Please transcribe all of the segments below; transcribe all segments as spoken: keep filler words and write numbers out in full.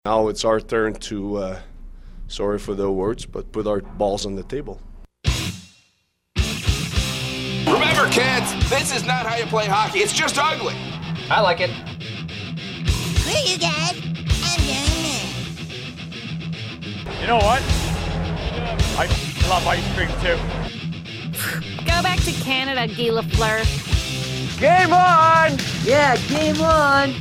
Now it's our turn to, uh, sorry for the words, but put our balls on the table. Remember, kids, this is not how you play hockey. It's just ugly. I like it. Screw you guys. I'm doing this. You know what? I love ice cream too. Go back to Canada, Guy Lafleur. Game on! Yeah, game on.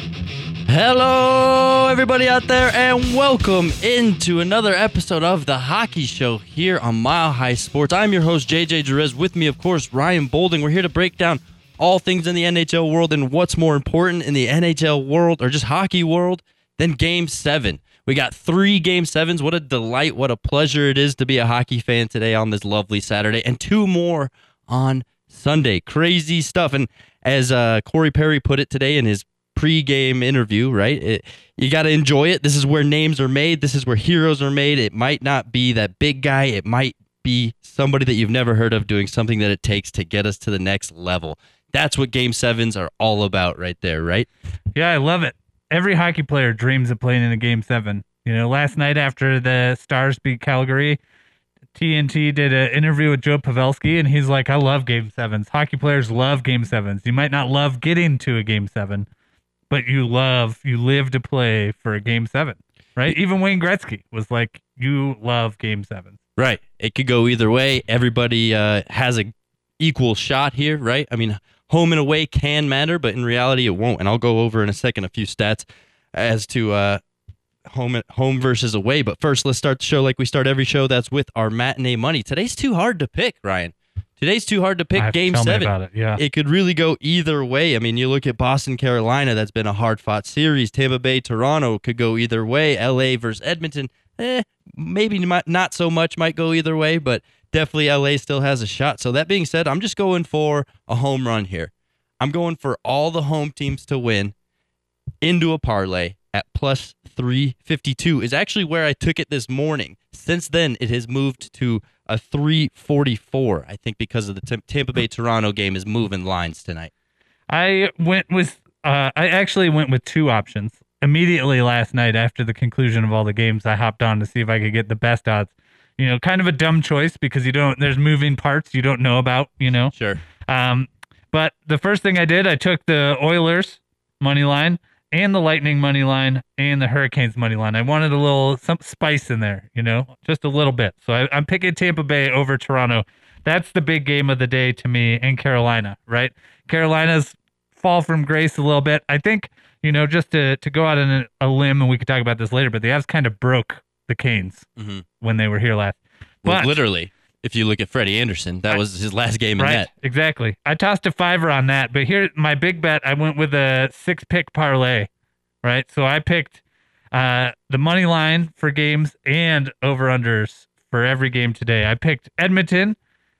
Hello, everybody out there, and welcome into another episode of The Hockey Show here on Mile High Sports. I'm your host, J J Jerez. With me, of course, Ryan Bolding. We're here to break down all things in the N H L world and what's more important in the N H L world, or just hockey world, than Game seven. We got three Game sevens. What a delight, what a pleasure it is to be a hockey fan today on this lovely Saturday, and two more on Sunday. Crazy stuff. And as uh, Corey Perry put it today in his pre-game interview, right? It, you got to enjoy it. This is where names are made. This is where heroes are made. It might not be that big guy. It might be somebody that you've never heard of doing something that it takes to get us to the next level. That's what Game sevens are all about right there, right? Yeah, I love it. Every hockey player dreams of playing in a Game seven. You know, last night after the Stars beat Calgary, T N T did an interview with Joe Pavelski, and he's like, I love Game sevens. Hockey players love Game sevens. You might not love getting to a Game seven, but you love, you live to play for a Game seven, right? Even Wayne Gretzky was like, you love Game sevens. Right. It could go either way. Everybody uh, has a equal shot here, right? I mean, home and away can matter, but in reality, it won't. And I'll go over in a second a few stats as to uh, home home versus away. But first, let's start the show like we start every show. That's with our matinee money. Today's too hard to pick, Ryan. Today's too hard to pick. Game tell seven. Me about it. Yeah. It could really go either way. I mean, you look at Boston, Carolina. That's been a hard-fought series. Tampa Bay, Toronto could go either way. L A versus Edmonton. Eh, maybe not so much might go either way, but definitely L A still has a shot. So that being said, I'm just going for a home run here. I'm going for all the home teams to win into a parlay at plus three fifty-two is actually where I took it this morning. Since then, it has moved to a three forty-four, I think, because of the T- Tampa Bay-Toronto game is moving lines tonight. I went with, uh, I actually went with two options. Immediately last night after the conclusion of all the games, I hopped on to see if I could get the best odds. You know, kind of a dumb choice because you don't, there's moving parts you don't know about, you know? Sure. Um, but the first thing I did, I took the Oilers money line and the Lightning money line and the Hurricanes money line. I wanted a little some spice in there, you know, just a little bit. So I, I'm picking Tampa Bay over Toronto. That's the big game of the day to me in Carolina, right? Carolina's fall from grace a little bit. I think, you know, just to, to go out on a, a limb, and we could talk about this later, but the Avs kind of broke the Canes mm-hmm. when they were here last. Well, but, literally, if you look at Freddie Anderson, that was his last game in right, net. Exactly. I tossed a fiver on that, but here, my big bet, I went with a six-pick parlay, right? So I picked uh, the money line for games and over-unders for every game today. I picked Edmonton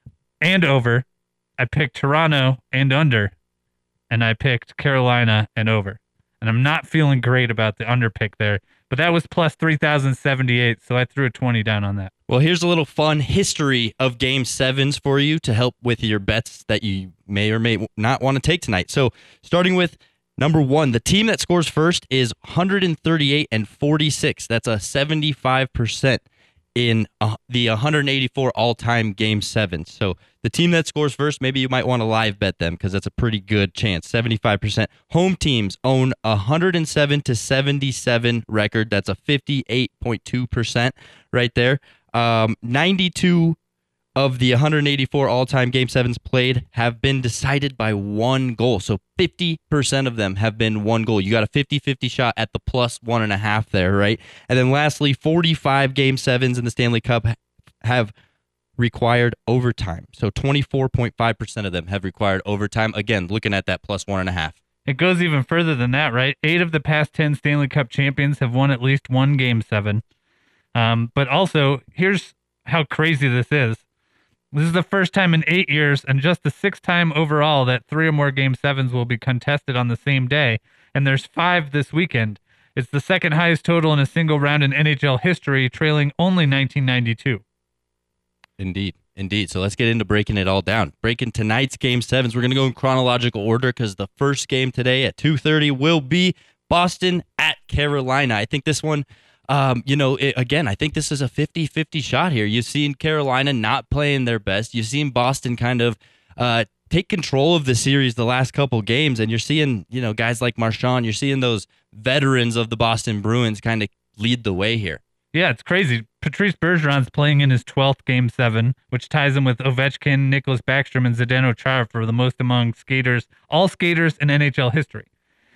and over. I picked Toronto and under. And I picked Carolina and over. And I'm not feeling great about the under pick there. But that was plus three thousand seventy-eight, so I threw a twenty down on that. Well, here's a little fun history of Game sevens for you to help with your bets that you may or may not want to take tonight. So starting with number one, the team that scores first is one thirty-eight and forty-six. That's a seventy-five percent in uh, the one hundred eighty-four all-time Game sevens. So the team that scores first, maybe you might want to live bet them because that's a pretty good chance, seventy-five percent. Home teams own a one hundred seven to seventy-seven record. That's a fifty-eight point two percent right there. Um, ninety-two of the one hundred eighty-four all-time Game sevens played have been decided by one goal. So fifty percent of them have been one goal. You got a fifty-fifty shot at the plus one and a half there, right? And then lastly, forty-five Game sevens in the Stanley Cup have required overtime. So twenty-four point five percent of them have required overtime. Again, looking at that plus one and a half. It goes even further than that, right? Eight of the past ten Stanley Cup champions have won at least one Game seven. Um, but also, here's how crazy this is. This is the first time in eight years and just the sixth time overall that three or more Game sevens will be contested on the same day. And there's five this weekend. It's the second highest total in a single round in N H L history, trailing only nineteen ninety-two. Indeed. Indeed. So let's get into breaking it all down. Breaking tonight's Game sevens. We're going to go in chronological order because the first game today at two thirty will be Boston at Carolina. I think this one, um, you know, it, again, I think this is a fifty-fifty shot here. You've seen Carolina not playing their best. You've seen Boston kind of uh, take control of the series the last couple games, and you're seeing, you know, guys like Marchand, you're seeing those veterans of the Boston Bruins kind of lead the way here. Yeah, it's crazy. Patrice Bergeron's playing in his twelfth Game seven, which ties him with Ovechkin, Nicholas Backstrom, and Zdeno Chara for the most among skaters, all skaters in N H L history.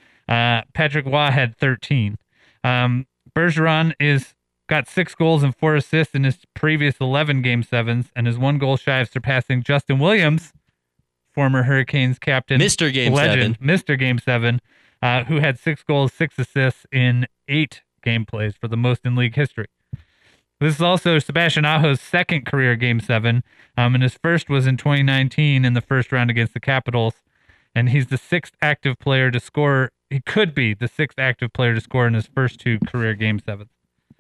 Uh, Patrick Waugh had thirteen. Um, Bergeron is got six goals and four assists in his previous eleven Game sevens, and is one goal shy of surpassing Justin Williams, former Hurricanes captain, Mister Game legend, seven. Mister Game seven, uh, who had six goals, six assists in eight game plays for the most in league history. This is also Sebastian Aho's second career Game seven, um, and his first was in twenty nineteen in the first round against the Capitals, and he's the sixth active player to score. He could be the sixth active player to score in his first two career Game sevens.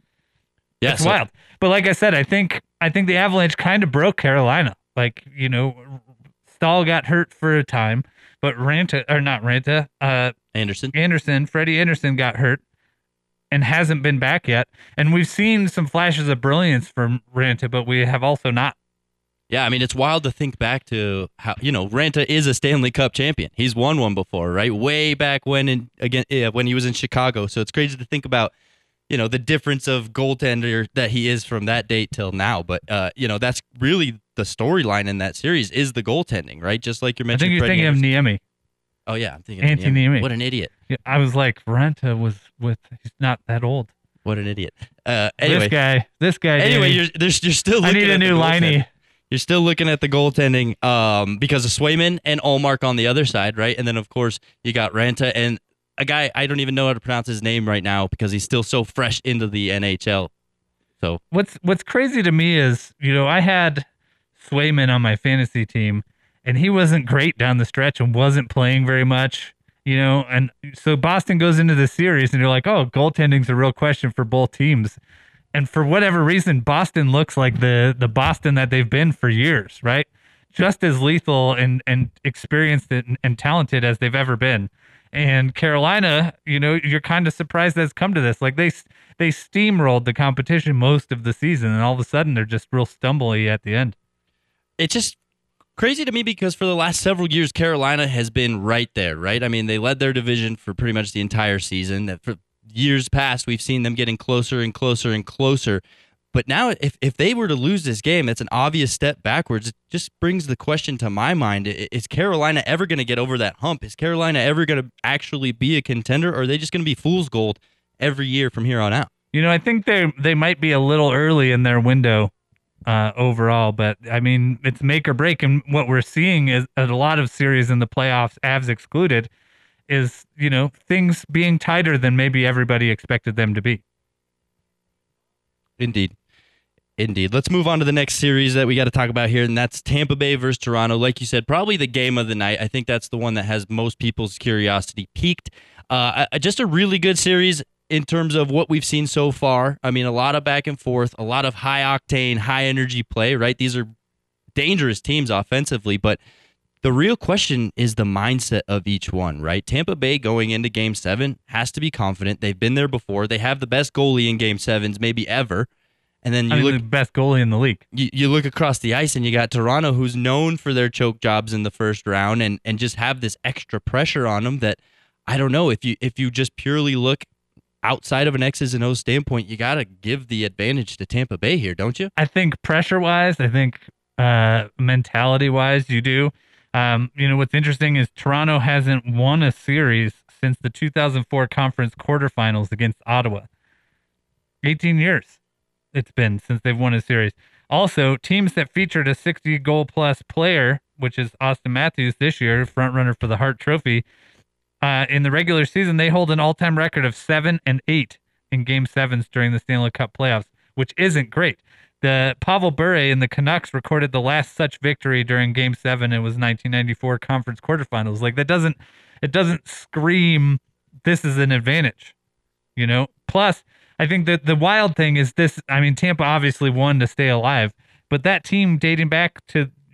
Yeah, It's so- wild. But like I said, I think I think the Avalanche kind of broke Carolina. Like, you know, Stahl got hurt for a time, but Ranta, or not Ranta, uh, Anderson. Anderson, Freddie Anderson got hurt and hasn't been back yet. And we've seen some flashes of brilliance from Ranta, but we have also not. Yeah, I mean, it's wild to think back to how, you know, Ranta is a Stanley Cup champion. He's won one before, right? Way back when in again yeah, when he was in Chicago. So it's crazy to think about, you know, the difference of goaltender that he is from that date till now. But, uh, you know, that's really the storyline in that series is the goaltending, right? Just like you're I mentioning. think you're Freddie thinking Anderson. of Niemi. Oh, yeah. I'm thinking Antti of Niemi. Niemi. What an idiot. Yeah, I was like, Ranta was with, he's not that old. What an idiot. Uh, anyway, This guy, this guy. anyway, Danny. you're, there's, you're still I looking need a at the new goaltending. liney. You're still looking at the goaltending um, because of Swayman and Allmark on the other side, right? And then, of course, you got Ranta and a guy, I don't even know how to pronounce his name right now because he's still so fresh into the N H L. So What's What's crazy to me is, you know, I had Swayman on my fantasy team, and he wasn't great down the stretch and wasn't playing very much, you know. And so Boston goes into the series, and you're like, oh, goaltending's a real question for both teams. And for whatever reason, Boston looks like the the Boston that they've been for years, right? Just as lethal and and experienced and, and talented as they've ever been. And Carolina, you know, you're kind of surprised that's come to this. Like they they steamrolled the competition most of the season, and all of a sudden they're just real stumbly at the end. it's just crazy to me because for the last several years, Carolina has been right there, right? I mean, they led their division for pretty much the entire season. That for years past, we've seen them getting closer and closer and closer. But now, if, if they were to lose this game, that's an obvious step backwards. It just brings the question to my mind, is Carolina ever going to get over that hump? Is Carolina ever going to actually be a contender, or are they just going to be fool's gold every year from here on out? You know, I think they they might be a little early in their window uh, overall, but I mean, it's make or break. And what we're seeing is at a lot of series in the playoffs, Avs excluded, is, you know, things being tighter than maybe everybody expected them to be. Indeed. Indeed. Let's move on to the next series that we got to talk about here, and that's Tampa Bay versus Toronto. Like you said, probably the game of the night. I think that's the one that has most people's curiosity piqued. Uh, just a really good series in terms of what we've seen so far. I mean, a lot of back and forth, a lot of high-octane, high-energy play, right? These are dangerous teams offensively, but the real question is the mindset of each one, right? Tampa Bay going into Game seven has to be confident. They've been there before. They have the best goalie in Game sevens, maybe ever. And then you I mean, look the best goalie in the league. You, you look across the ice and you got Toronto, who's known for their choke jobs in the first round, and and just have this extra pressure on them that I don't know if you if you just purely look outside of an X's and O's standpoint, you got to give the advantage to Tampa Bay here, don't you? I think pressure wise, I think uh, mentality wise, you do. Um, you know, what's interesting is Toronto hasn't won a series since the two thousand four conference quarterfinals against Ottawa. eighteen years it's been since they've won a series. Also, teams that featured a sixty goal plus player, which is Austin Matthews this year, front runner for the Hart Trophy, uh, in the regular season, they hold an all-time record of seven and eight in Game Sevens during the Stanley Cup playoffs, which isn't great. The Pavel Bure and the Canucks recorded the last such victory during Game Seven. It was nineteen ninety-four conference quarterfinals. Like that doesn't, it doesn't scream this is an advantage, you know. Plus, I think that the wild thing is this. I mean, Tampa obviously won to stay alive, but that team dating back to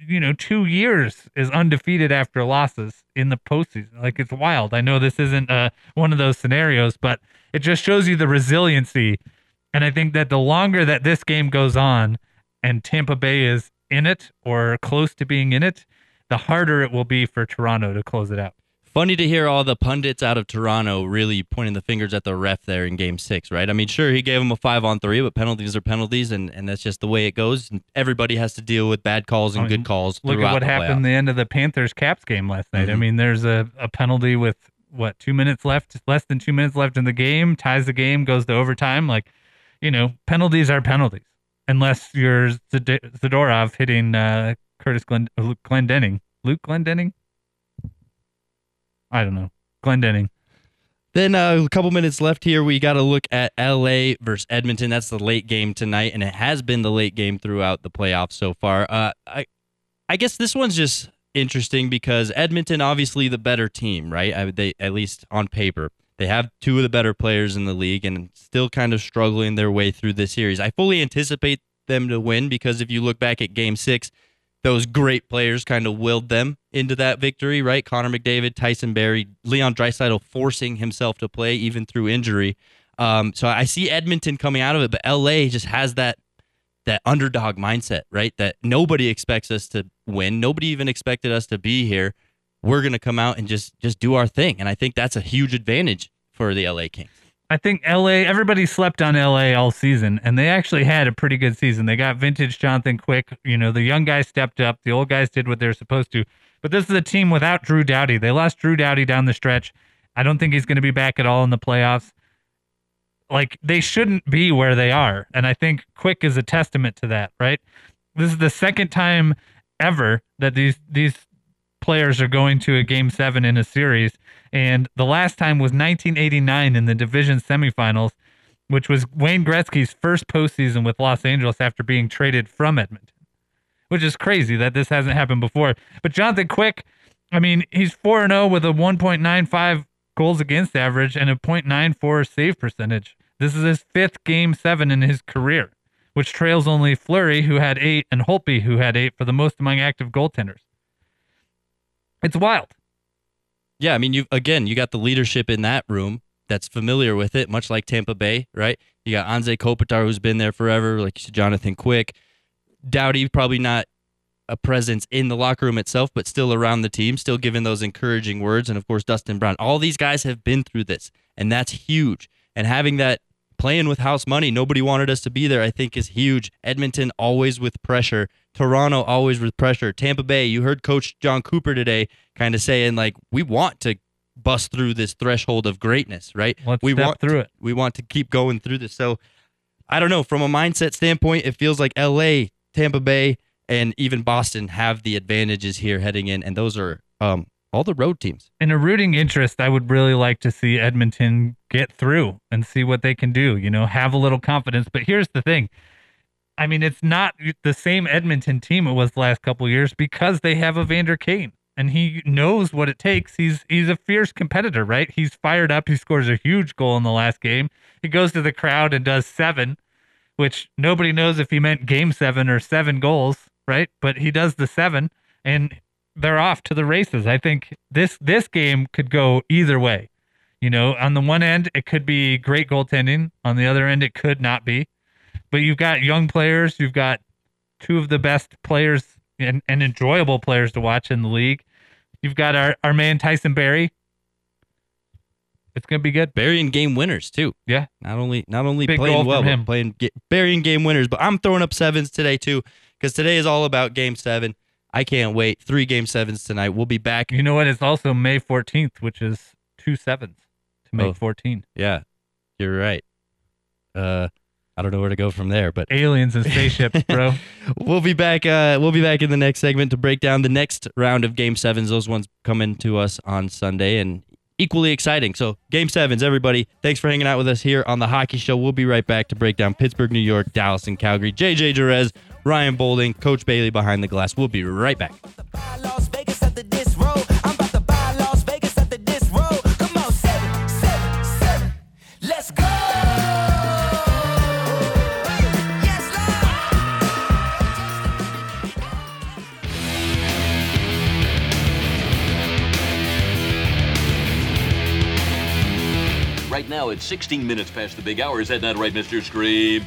you know, two years is undefeated after losses in the postseason. Like, it's wild. I know this isn't uh, one of those scenarios, but it just shows you the resiliency. And I think that the longer that this game goes on and Tampa Bay is in it or close to being in it, the harder it will be for Toronto to close it out. Funny to hear all the pundits out of Toronto really pointing the fingers at the ref there in game six, right? I mean, sure, he gave him a five on three, but penalties are penalties, and, and that's just the way it goes. And everybody has to deal with bad calls and I mean, good calls. Look at what the happened at the end of the Panthers-Caps game last night. Mm-hmm. I mean, there's a, a penalty with, what, two minutes left, less than two minutes left in the game, ties the game, goes to overtime. Like, you know, penalties are penalties, unless you're Zad- Zadorov hitting uh, Curtis Glen- Luke Glendening. Luke Glendening? I don't know. Glendening. Then uh, a couple minutes left here. We got to look at L A versus Edmonton. That's the late game tonight, and it has been the late game throughout the playoffs so far. Uh, I, I guess this one's just interesting because Edmonton, obviously the better team, right? I, they at least on paper, they have two of the better players in the league, and still kind of struggling their way through this series. I fully anticipate them to win because if you look back at Game Six, those great players kind of willed them into that victory, right? Connor McDavid, Tyson Barrie, Leon Draisaitl forcing himself to play even through injury. Um, so I see Edmonton coming out of it, but L A just has that that underdog mindset, right? That nobody expects us to win. Nobody even expected us to be here. We're going to come out and just just do our thing. And I think that's a huge advantage for the L A Kings. I think L A, everybody slept on L A all season, and they actually had a pretty good season. They got vintage Jonathan Quick. You know, the young guys stepped up. The old guys did what they were supposed to. But this is a team without Drew Doughty. They lost Drew Doughty down the stretch. I don't think he's going to be back at all in the playoffs. Like, they shouldn't be where they are, and I think Quick is a testament to that, right? This is the second time ever that these these players are going to a game seven in a series. And the last time was nineteen eighty-nine in the division semifinals, which was Wayne Gretzky's first postseason with Los Angeles after being traded from Edmonton, which is crazy that this hasn't happened before. But Jonathan Quick, I mean, he's four and oh with a one point nine five goals against average and a point nine four save percentage. This is his fifth game seven in his career, which trails only Fleury, who had eight, and Holtby, who had eight, for the most among active goaltenders. It's wild. Yeah, I mean, you again, you got the leadership in that room that's familiar with it, much like Tampa Bay, right? You got Anze Kopitar, who's been there forever, like you said, Jonathan Quick. Doughty, probably not a presence in the locker room itself, but still around the team, still giving those encouraging words. And, of course, Dustin Brown. All these guys have been through this, and that's huge. And having that, playing with house money, nobody wanted us to be there, I think is huge. Edmonton, always with pressure. Toronto, always with pressure. Tampa Bay, you heard Coach John Cooper today kind of saying, like, we want to bust through this threshold of greatness, right? Let's we step want through to, it. We want to keep going through this. So, I don't know. From a mindset standpoint, it feels like L A, Tampa Bay, and even Boston have the advantages here heading in, and those are um, all the road teams. In a rooting interest, I would really like to see Edmonton get through and see what they can do, you know, have a little confidence. But here's the thing. I mean, it's not the same Edmonton team it was the last couple of years because they have Evander Kane, and he knows what it takes. He's he's a fierce competitor, right? He's fired up. He scores a huge goal in the last game. He goes to the crowd and does seven, which nobody knows if he meant game seven or seven goals, right? But he does the seven, and they're off to the races. I think this this game could go either way. You know, on the one end, it could be great goaltending. On the other end, it could not be. But you've got young players. You've got two of the best players and, and enjoyable players to watch in the league. You've got our, our man Tyson Barrie. It's gonna be good. Barrie and game winners too. Yeah, not only not only Big playing goal well, from but him. playing get, Barrie and game winners. But I'm throwing up sevens today too because today is all about game seven. I can't wait. Three game sevens tonight. We'll be back. You know what? It's also May fourteenth, which is two sevens to make Oh. fourteen. Yeah, you're right. Uh, I don't know where to go from there, but Aliens and spaceships, bro. we'll be back. Uh, we'll be back in the next segment to break down the next round of game sevens. Those ones coming to us on Sunday and equally exciting. So game sevens, everybody. Thanks for hanging out with us here on the Hockey Show. We'll be right back to break down Pittsburgh, New York, Dallas, and Calgary. J J Jerez, Ryan Bolding, Coach Bailey behind the glass. We'll be right back. Las Vegas at the disc roll. I'm about to buy Las Vegas at the disc roll. Come on, seven, seven, seven. Let's go. Yes, Now it's sixteen minutes past the big hour. Is that not right, Mister Scream?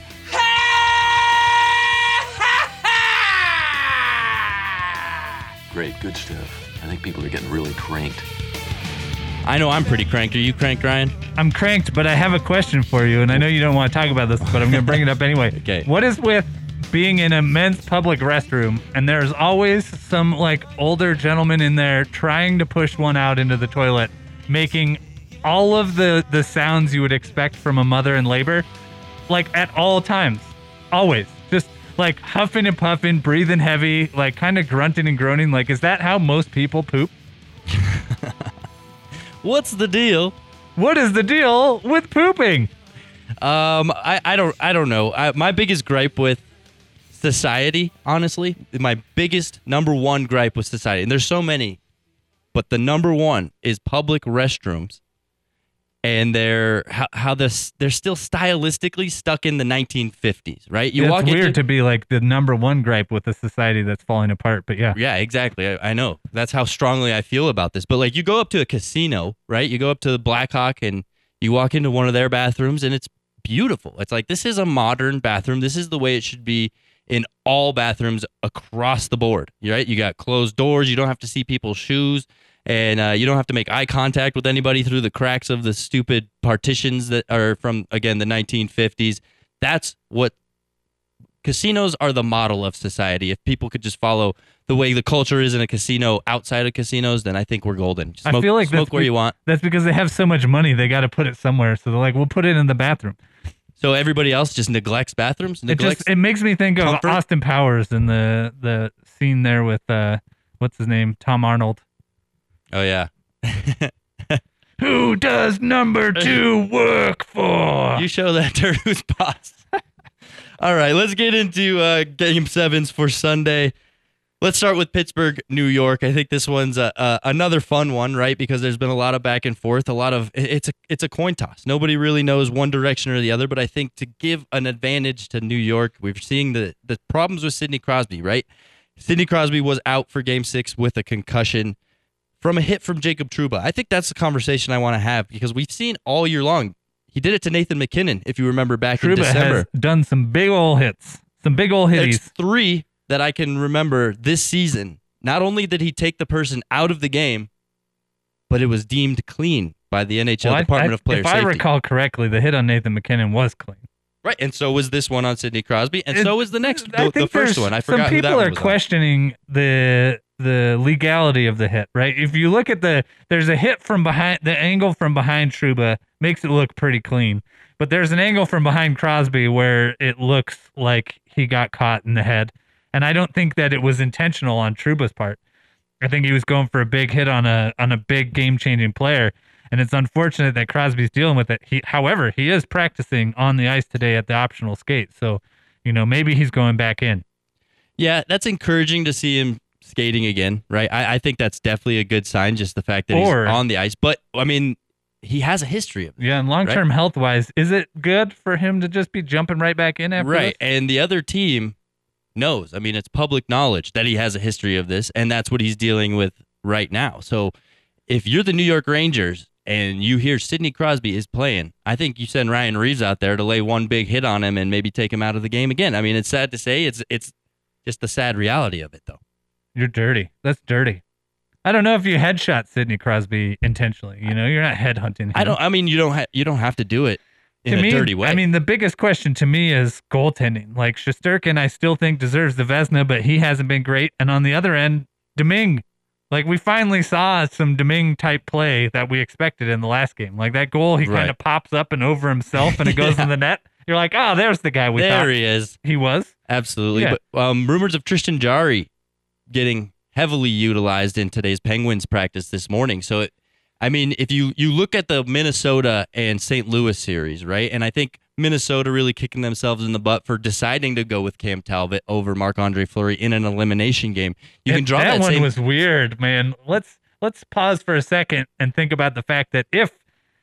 Great, good stuff. I think people are getting really cranked. I know I'm pretty cranked. Are you cranked, Ryan? I'm cranked, but I have a question for you, and I know you don't want to talk about this, but I'm going to bring it up anyway. Okay. What is with being in a men's public restroom, and there's always some like older gentleman in there trying to push one out into the toilet, making all of the, the sounds you would expect from a mother in labor, like at all times, always. Just like huffing and puffing, breathing heavy, like kind of grunting and groaning. Like, is that how most people poop? What's the deal? What is the deal with pooping? Um, I, I don't I don't know. I, my biggest gripe with society, honestly, my biggest number one gripe with society, and there's so many, but the number one is public restrooms, and they're how, how this they're still stylistically stuck in the nineteen fifties, right? You Yeah, walk it's weird into, to be like the number one gripe with a society that's falling apart, but yeah. Yeah, exactly. I, I know. That's how strongly I feel about this. But like, you go up to a casino, right? You go up to the Blackhawk and you walk into one of their bathrooms, and it's beautiful. It's like, this is a modern bathroom. This is the way it should be in all bathrooms across the board, right? You got closed doors. You don't have to see people's shoes, and uh, you don't have to make eye contact with anybody through the cracks of the stupid partitions that are from, again, the nineteen fifties. That's what casinos are, the model of society. If people could just follow the way the culture is in a casino outside of casinos, then I think we're golden. Smoke, I feel like smoke that's where be- you want. That's because they have so much money, they got to put it somewhere. So they're like, we'll put it in the bathroom. So everybody else just neglects bathrooms? It Neglects just it makes me think of comfort? Austin Powers in the the scene there with uh what's his name, Tom Arnold. Oh yeah. Who does number two work for? You show that to who's boss. All right, let's get into uh, game sevens for Sunday. Let's start with Pittsburgh, New York. I think this one's a, uh, another fun one, right? Because there's been a lot of back and forth, a lot of it's a it's a coin toss. Nobody really knows one direction or the other. But I think to give an advantage to New York, we're seeing the the problems with Sidney Crosby, right? Sidney Crosby was out for Game Six with a concussion from a hit from Jacob Trouba. I think that's the conversation I want to have, because we've seen all year long. He did it to Nathan McKinnon, if you remember back in Trouba December. has done some big ol' hits, some big ol' hitties. It's three that I can remember this season. Not only did he take the person out of the game, but it was deemed clean by the N H L Well, I- Department I- of Player if Safety. I recall correctly, the hit on Nathan McKinnon was clean. Right, and so was this one on Sidney Crosby, and It- so was the next, I the, think the first there's- one. I forgot some who that people one are was on. questioning the the legality of the hit, right? If you look at the, there's a hit from behind, the angle from behind Trouba makes it look pretty clean, but there's an angle from behind Crosby where it looks like he got caught in the head, and I don't think that it was intentional on Trouba's part. I think he was going for a big hit on a on a big game changing player. And it's unfortunate that Crosby's dealing with it. He, however, he is practicing on the ice today at the optional skate. So, you know, maybe he's going back in. Yeah, that's encouraging to see him skating again, right? I, I think that's definitely a good sign, just the fact that Or- he's on the ice. But, I mean, he has a history of it. Yeah, and long-term right? health-wise, is it good for him to just be jumping right back in after Right, this? and the other team knows. I mean, it's public knowledge that he has a history of this, and that's what he's dealing with right now. So if you're the New York Rangers and you hear Sidney Crosby is playing, I think you send Ryan Reeves out there to lay one big hit on him and maybe take him out of the game again. I mean, it's sad to say. It's it's just the sad reality of it, though. You're dirty. That's dirty. I don't know if you headshot Sidney Crosby intentionally. You know, you're not headhunting him. I don't. I mean, you don't. Ha- you don't have to do it in to a me, dirty way. I mean, the biggest question to me is goaltending. Like, Shesterkin, I still think deserves the Vezina, but he hasn't been great. And on the other end, Domingue. Like, we finally saw some Domingue-type play that we expected in the last game. Like, that goal, he Right. kind of pops up and over himself, and it goes Yeah. in the net. You're like, oh, there's the guy we there thought he is. he was. Absolutely. Yeah. But um, rumors of Tristan Jarry getting heavily utilized in today's Penguins practice this morning. So, it, I mean, if you, you look at the Minnesota and Saint Louis series, right? And I think Minnesota really kicking themselves in the butt for deciding to go with Cam Talbot over Marc-Andre Fleury in an elimination game. You can And draw that, that, one same... was weird, man. Let's let's pause for a second and think about the fact that if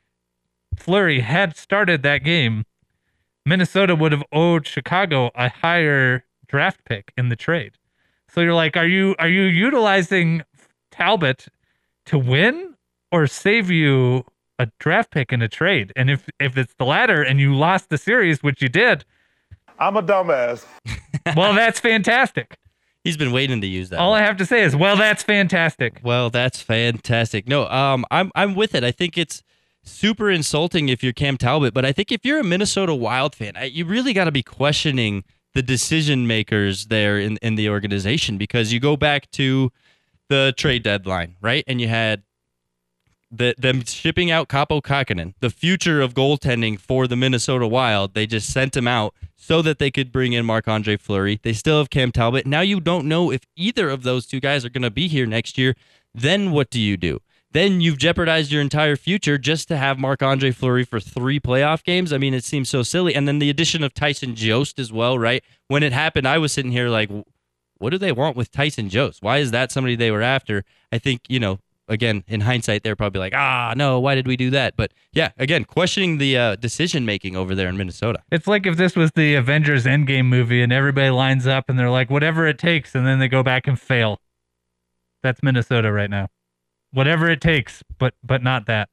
Fleury had started that game, Minnesota would have owed Chicago a higher draft pick in the trade. So you're like, are you are you utilizing Talbot to win or save you a draft pick in a trade. And if if it's the latter and you lost the series, which you did, I'm a dumbass. Well, that's fantastic. He's been waiting to use that. All one. I have to say is, well, that's fantastic. Well, that's fantastic. No, um, I'm I'm with it. I think it's super insulting if you're Cam Talbot, but I think if you're a Minnesota Wild fan, I, you really got to be questioning the decision makers there in, in the organization, because you go back to the trade deadline, right? And you had the them shipping out Kaapo Kähkönen, the future of goaltending for the Minnesota Wild. They just sent him out so that they could bring in Marc-Andre Fleury. They still have Cam Talbot. Now you don't know if either of those two guys are going to be here next year. Then what do you do? Then you've jeopardized your entire future just to have Marc-Andre Fleury for three playoff games. I mean, it seems so silly. And then the addition of Tyson Jost as well, right? When it happened, I was sitting here like, what do they want with Tyson Jost? Why is that somebody they were after? I think, you know, again, in hindsight, they're probably like, ah, no, why did we do that? But yeah, again, questioning the uh, decision-making over there in Minnesota. It's like if this was the Avengers Endgame movie and everybody lines up and they're like, whatever it takes, and then they go back and fail. That's Minnesota right now. Whatever it takes, but but not that.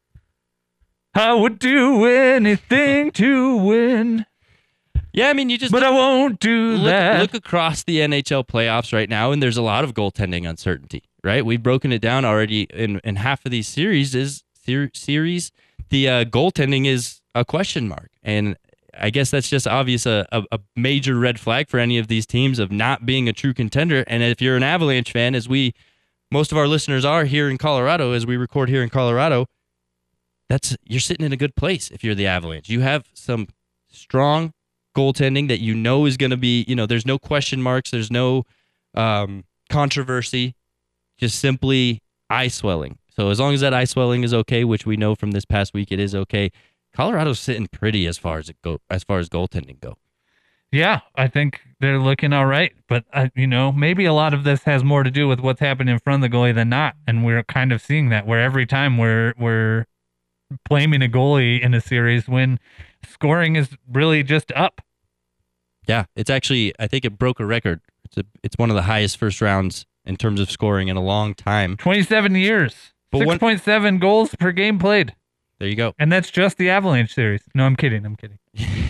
I would do anything to win. Yeah, I mean, you just... But I won't do look, that. Look across the N H L playoffs right now, and there's a lot of goaltending uncertainty, right? We've broken it down already in, in half of these series. Is ser- series The uh, goaltending is a question mark, and I guess that's just obvious a, a, a major red flag for any of these teams of not being a true contender. And if you're an Avalanche fan, as we... most of our listeners are here in Colorado, as we record here in Colorado, that's you're sitting in a good place if you're the Avalanche. You have some strong goaltending that you know is going to be, you know, there's no question marks, there's no um, controversy, just simply eye swelling. So as long as that eye swelling is okay, which we know from this past week it is okay, Colorado's sitting pretty as far as it go as far as goaltending go. Yeah, I think they're looking all right, but uh, you know, maybe a lot of this has more to do with what's happening in front of the goalie than not, and we're kind of seeing that where every time we're we're blaming a goalie in a series when scoring is really just up. Yeah, it's actually, I think it broke a record. It's a, it's one of the highest first rounds in terms of scoring in a long time. twenty-seven years, six point seven goals per game played. There you go, and that's just the Avalanche series. No, I'm kidding. I'm kidding.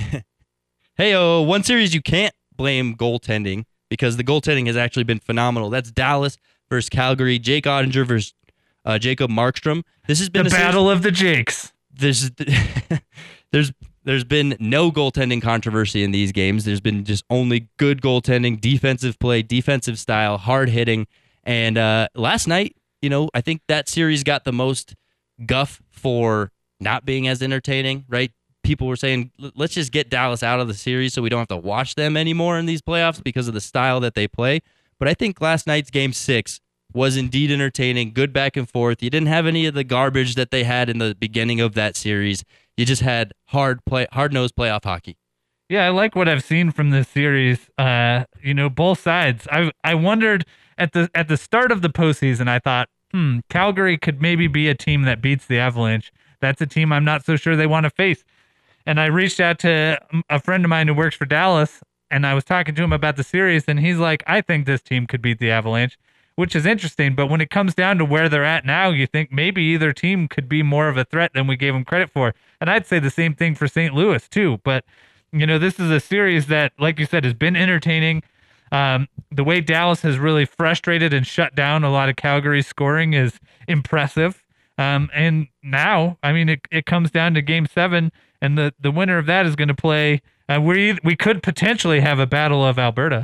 Hey, oh, one series you can't blame goaltending because the goaltending has actually been phenomenal. That's Dallas versus Calgary. Jake Ottinger versus uh, Jacob Markstrom. This has been the a battle series- of the Jakes. There's, there's, there's been no goaltending controversy in these games. There's been just only good goaltending, defensive play, defensive style, hard hitting. And uh, last night, you know, I think that series got the most guff for not being as entertaining, right? People were saying, let's just get Dallas out of the series so we don't have to watch them anymore in these playoffs because of the style that they play. But I think last night's game six was indeed entertaining, good back and forth. You didn't have any of the garbage that they had in the beginning of that series. You just had hard play, hard-nosed playoff hockey. Yeah, I like what I've seen from this series. Uh, you know, both sides. I I wondered at the at the start of the postseason, I thought, hmm, Calgary could maybe be a team that beats the Avalanche. That's a team I'm not so sure they want to face. And I reached out to a friend of mine who works for Dallas, and I was talking to him about the series, and he's like, I think this team could beat the Avalanche, which is interesting. But when it comes down to where they're at now, you think maybe either team could be more of a threat than we gave them credit for. And I'd say the same thing for Saint Louis, too. But, you know, this is a series that, like you said, has been entertaining. Um, the way Dallas has really frustrated and shut down a lot of Calgary's scoring is impressive. Um, and now, I mean, it, it comes down to game seven, and the, the winner of that is going to play. Uh, we we could potentially have a battle of Alberta,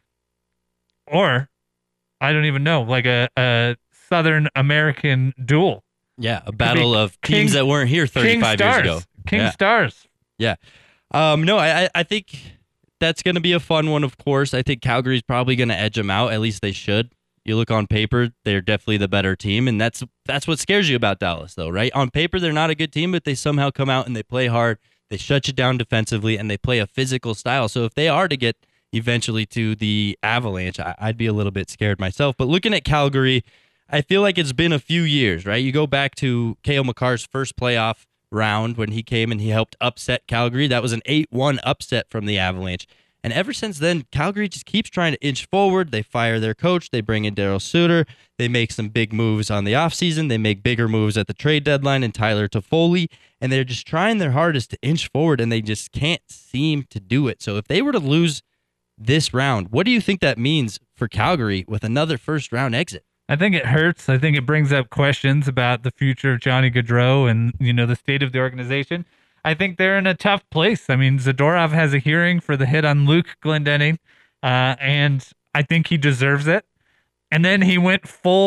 or I don't even know, like a, a Southern American duel. Yeah, a battle of King, teams that weren't here thirty-five years ago. King yeah. Stars. Yeah. Um, no, I I think that's going to be a fun one, of course. I think Calgary's probably going to edge them out. At least they should. You look on paper, they're definitely the better team, and that's that's what scares you about Dallas, though, right? On paper, they're not a good team, but they somehow come out and they play hard, they shut you down defensively, and they play a physical style. So if they are to get eventually to the Avalanche, I, I'd be a little bit scared myself. But looking at Calgary, I feel like it's been a few years, right? You go back to Cale Makar's first playoff round when he came and he helped upset Calgary. That was an eight one upset from the Avalanche. And ever since then, Calgary just keeps trying to inch forward. They fire their coach. They bring in Daryl Sutter. They make some big moves on the offseason. They make bigger moves at the trade deadline and Tyler Toffoli. And they're just trying their hardest to inch forward, and they just can't seem to do it. So if they were to lose this round, what do you think that means for Calgary with another first-round exit? I think it hurts. I think it brings up questions about the future of Johnny Gaudreau and, you know, the state of the organization. I think they're in a tough place. I mean, Zadorov has a hearing for the hit on Luke Glendening, uh, and I think he deserves it. And then he went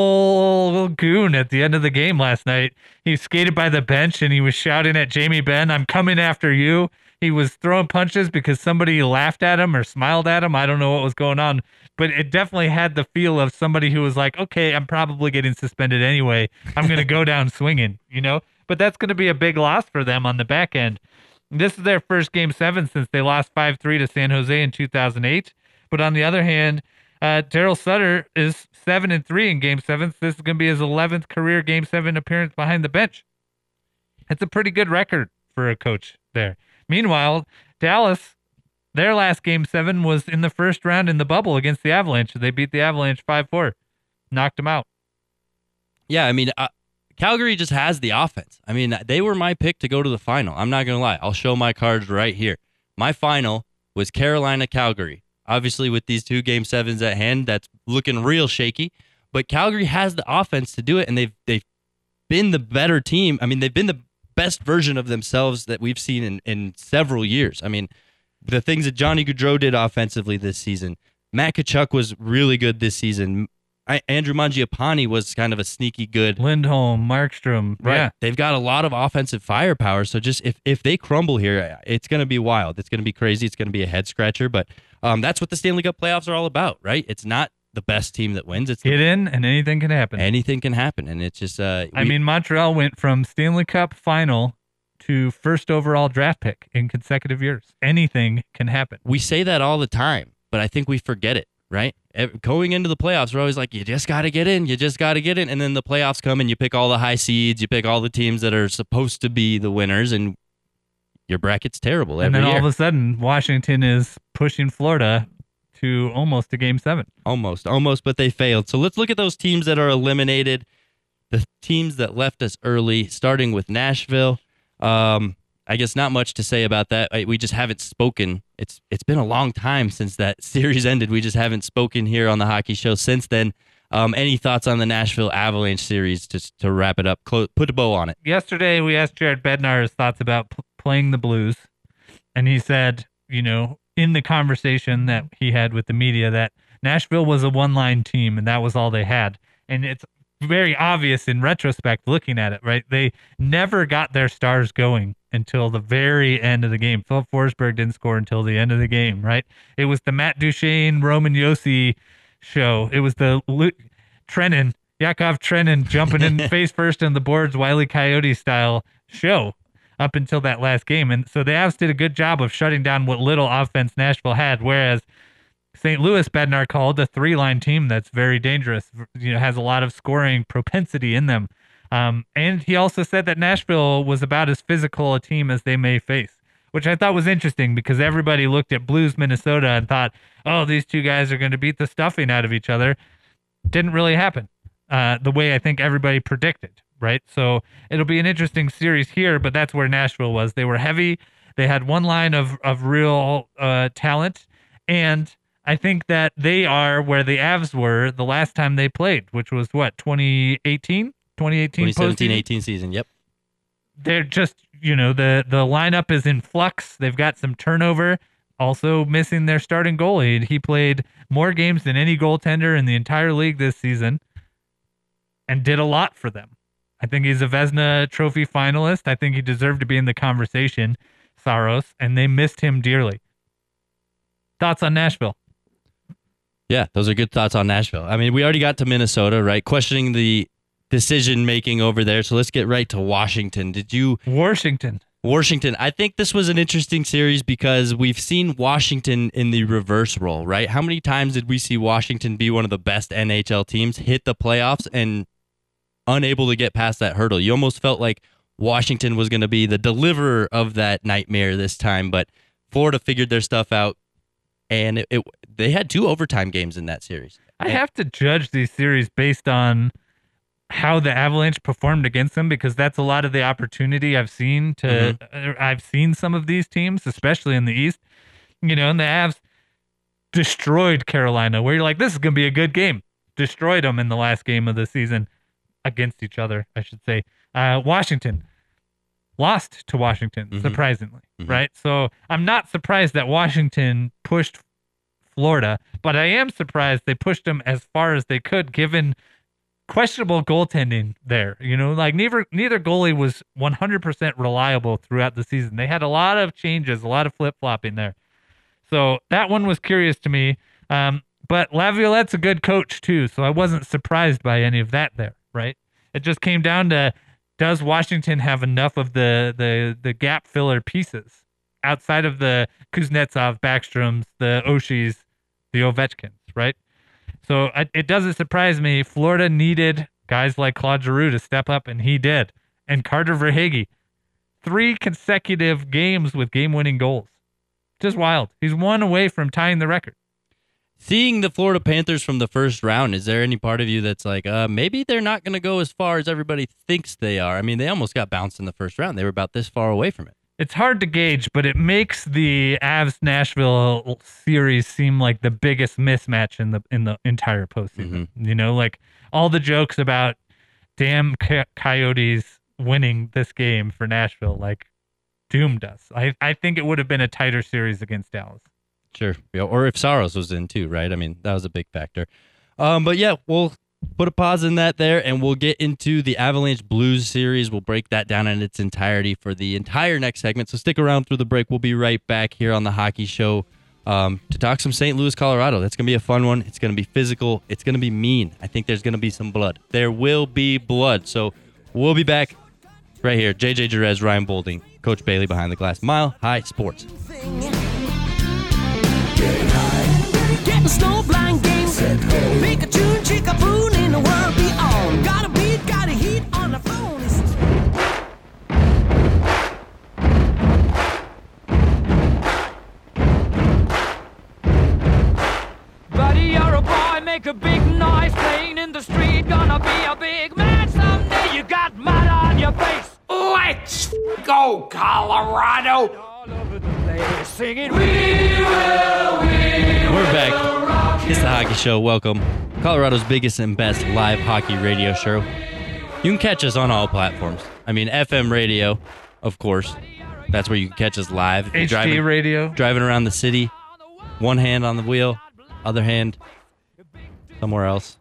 full goon at the end of the game last night. He skated by the bench and he was shouting at Jamie Benn, "I'm coming after you." He was throwing punches because somebody laughed at him or smiled at him. I don't know what was going on, but it definitely had the feel of somebody who was like, okay, I'm probably getting suspended anyway. I'm going to go down swinging, you know? But that's going to be a big loss for them on the back end. This is their first game seven since they lost five three to San Jose in two thousand eight. But on the other hand, uh, Daryl Sutter is seven and three in game seven. This is going to be his eleventh career game seven appearance behind the bench. It's a pretty good record for a coach there. Meanwhile, Dallas, their last game seven was in the first round in the bubble against the Avalanche. They beat the Avalanche five four, knocked them out. Yeah, I mean, uh, Calgary just has the offense. I mean, they were my pick to go to the final. I'm not going to lie. I'll show my cards right here. My final was Carolina-Calgary. Obviously, with these two game sevens at hand, that's looking real shaky. But Calgary has the offense to do it, and they've they've been the better team. I mean, they've been the best version of themselves that we've seen in, in several years. I mean, the things that Johnny Gaudreau did offensively this season. Matt Tkachuk was really good this season. I, Andrew Mangiapane was kind of a sneaky good. Lindholm, Markstrom. Right. Yeah. They've got a lot of offensive firepower. So just if, if they crumble here, it's going to be wild. It's going to be crazy. It's going to be a head scratcher. But um, that's what the Stanley Cup playoffs are all about, right? It's not the best team that wins. It's Get the, in and anything can happen. Anything can happen. And it's just. Uh, I we, mean, Montreal went from Stanley Cup final to first overall draft pick in consecutive years. Anything can happen. We say that all the time, but I think we forget it. Right? Going into the playoffs, we're always like, you just got to get in. You just got to get in. And then the playoffs come and you pick all the high seeds. You pick all the teams that are supposed to be the winners, and your bracket's terrible every And then year. all of a sudden, Washington is pushing Florida to almost a game seven. Almost, almost, but they failed. So let's look at those teams that are eliminated. The teams that left us early, starting with Nashville. Um, I guess not much to say about that. We just haven't spoken. It's it's been a long time since that series ended. We just haven't spoken here on the Hockey Show since then. Um, any thoughts on the Nashville Avalanche series just to wrap it up? Close, put a bow on it. Yesterday, we asked Jared Bednar his thoughts about p- playing the Blues, and he said, you know, in the conversation that he had with the media, that Nashville was a one-line team, and that was all they had. And it's very obvious in retrospect looking at it, right? They never got their stars going until the very end of the game. Philip Forsberg didn't score until the end of the game, right? It was the Matt Duchene, Roman Josi show. It was the Lu- Trenin, Yakov Trenin jumping in face first on the boards, Wile E. Coyote style show up until that last game. And so the Avs did a good job of shutting down what little offense Nashville had, whereas Saint Louis, Bednar called a three-line team that's very dangerous, you know, has a lot of scoring propensity in them. Um, and he also said that Nashville was about as physical a team as they may face, which I thought was interesting because everybody looked at Blues Minnesota and thought, oh, these two guys are going to beat the stuffing out of each other. Didn't really happen uh, the way I think everybody predicted, right? So it'll be an interesting series here, but that's where Nashville was. They were heavy. They had one line of, of real uh, talent, and I think that they are where the Avs were the last time they played, which was what, twenty eighteen? twenty eighteen twenty seventeen eighteen season, yep. They're just, you know, the, the lineup is in flux. They've got some turnover, also missing their starting goalie. He played more games than any goaltender in the entire league this season and did a lot for them. I think he's a Vezina Trophy finalist. I think he deserved to be in the conversation, Saros, and they missed him dearly. Thoughts on Nashville? Yeah, those are good thoughts on Nashville. I mean, we already got to Minnesota, right? Questioning the decision making over there. So let's get right to Washington. Did you Washington? Washington. I think this was an interesting series because we've seen Washington in the reverse role, right? How many times did we see Washington be one of the best N H L teams, hit the playoffs, and unable to get past that hurdle? You almost felt like Washington was going to be the deliverer of that nightmare this time, but Florida figured their stuff out. and it, it they had two overtime games in that series. I have to judge these series based on how the Avalanche performed against them, because that's a lot of the opportunity I've seen to Mm-hmm. uh, I've seen some of these teams, especially in the East, you know, and the Avs destroyed Carolina, where you're like, this is going to be a good game. Destroyed them in the last game of the season against each other, I should say. Uh, Washington lost to Washington, Mhm. surprisingly, Mhm. right? So I'm not surprised that Washington pushed Florida, but I am surprised they pushed them as far as they could, given questionable goaltending there. You know, like neither neither goalie was one hundred percent reliable throughout the season. They had a lot of changes, a lot of flip-flopping there. So that one was curious to me. Um, but Laviolette's a good coach too, so I wasn't surprised by any of that there, right? It just came down to, does Washington have enough of the the the gap filler pieces outside of the Kuznetsov, Backstroms, the Oshis, the Ovechkins, right? So I, it doesn't surprise me. Florida needed guys like Claude Giroux to step up, and he did. And Carter Verhaeghe, three consecutive games with game-winning goals. Just wild. He's one away from tying the record. Seeing the Florida Panthers from the first round, is there any part of you that's like, uh, maybe they're not going to go as far as everybody thinks they are? I mean, they almost got bounced in the first round. They were about this far away from it. It's hard to gauge, but it makes the Avs-Nashville series seem like the biggest mismatch in the in the entire postseason. Mm-hmm. You know, like all the jokes about damn Coy- Coyotes winning this game for Nashville, like doomed us. I, I think it would have been a tighter series against Dallas. Sure. Yeah, or if Saros was in too, right? I mean, that was a big factor. Um, but yeah, we'll put a pause in that there, and we'll get into the Avalanche Blues series. We'll break that down in its entirety for the entire next segment. So stick around through the break. We'll be right back here on the Hockey Show um, to talk some Saint Louis, Colorado. That's going to be a fun one. It's going to be physical. It's going to be mean. I think there's going to be some blood. There will be blood. So we'll be back right here. J J Jerez, Ryan Bolding, Coach Bailey behind the glass. Mile High Sports. Getting snowblind games. Make a tune, chick a boon in the world beyond. Got a beat, got a heat on the phone. Buddy, you're a boy, make a big noise playing in the street. Gonna be a big man someday. You got mud on your face. Let's go, Colorado. All over the place singing, we will, we We're back. It's the Hockey Show. Welcome. Colorado's biggest and best live hockey radio show. You can catch us on all platforms. I mean, F M radio, of course. That's where you can catch us live. If you're H D driving, radio. Driving around the city. One hand on the wheel, other hand somewhere else.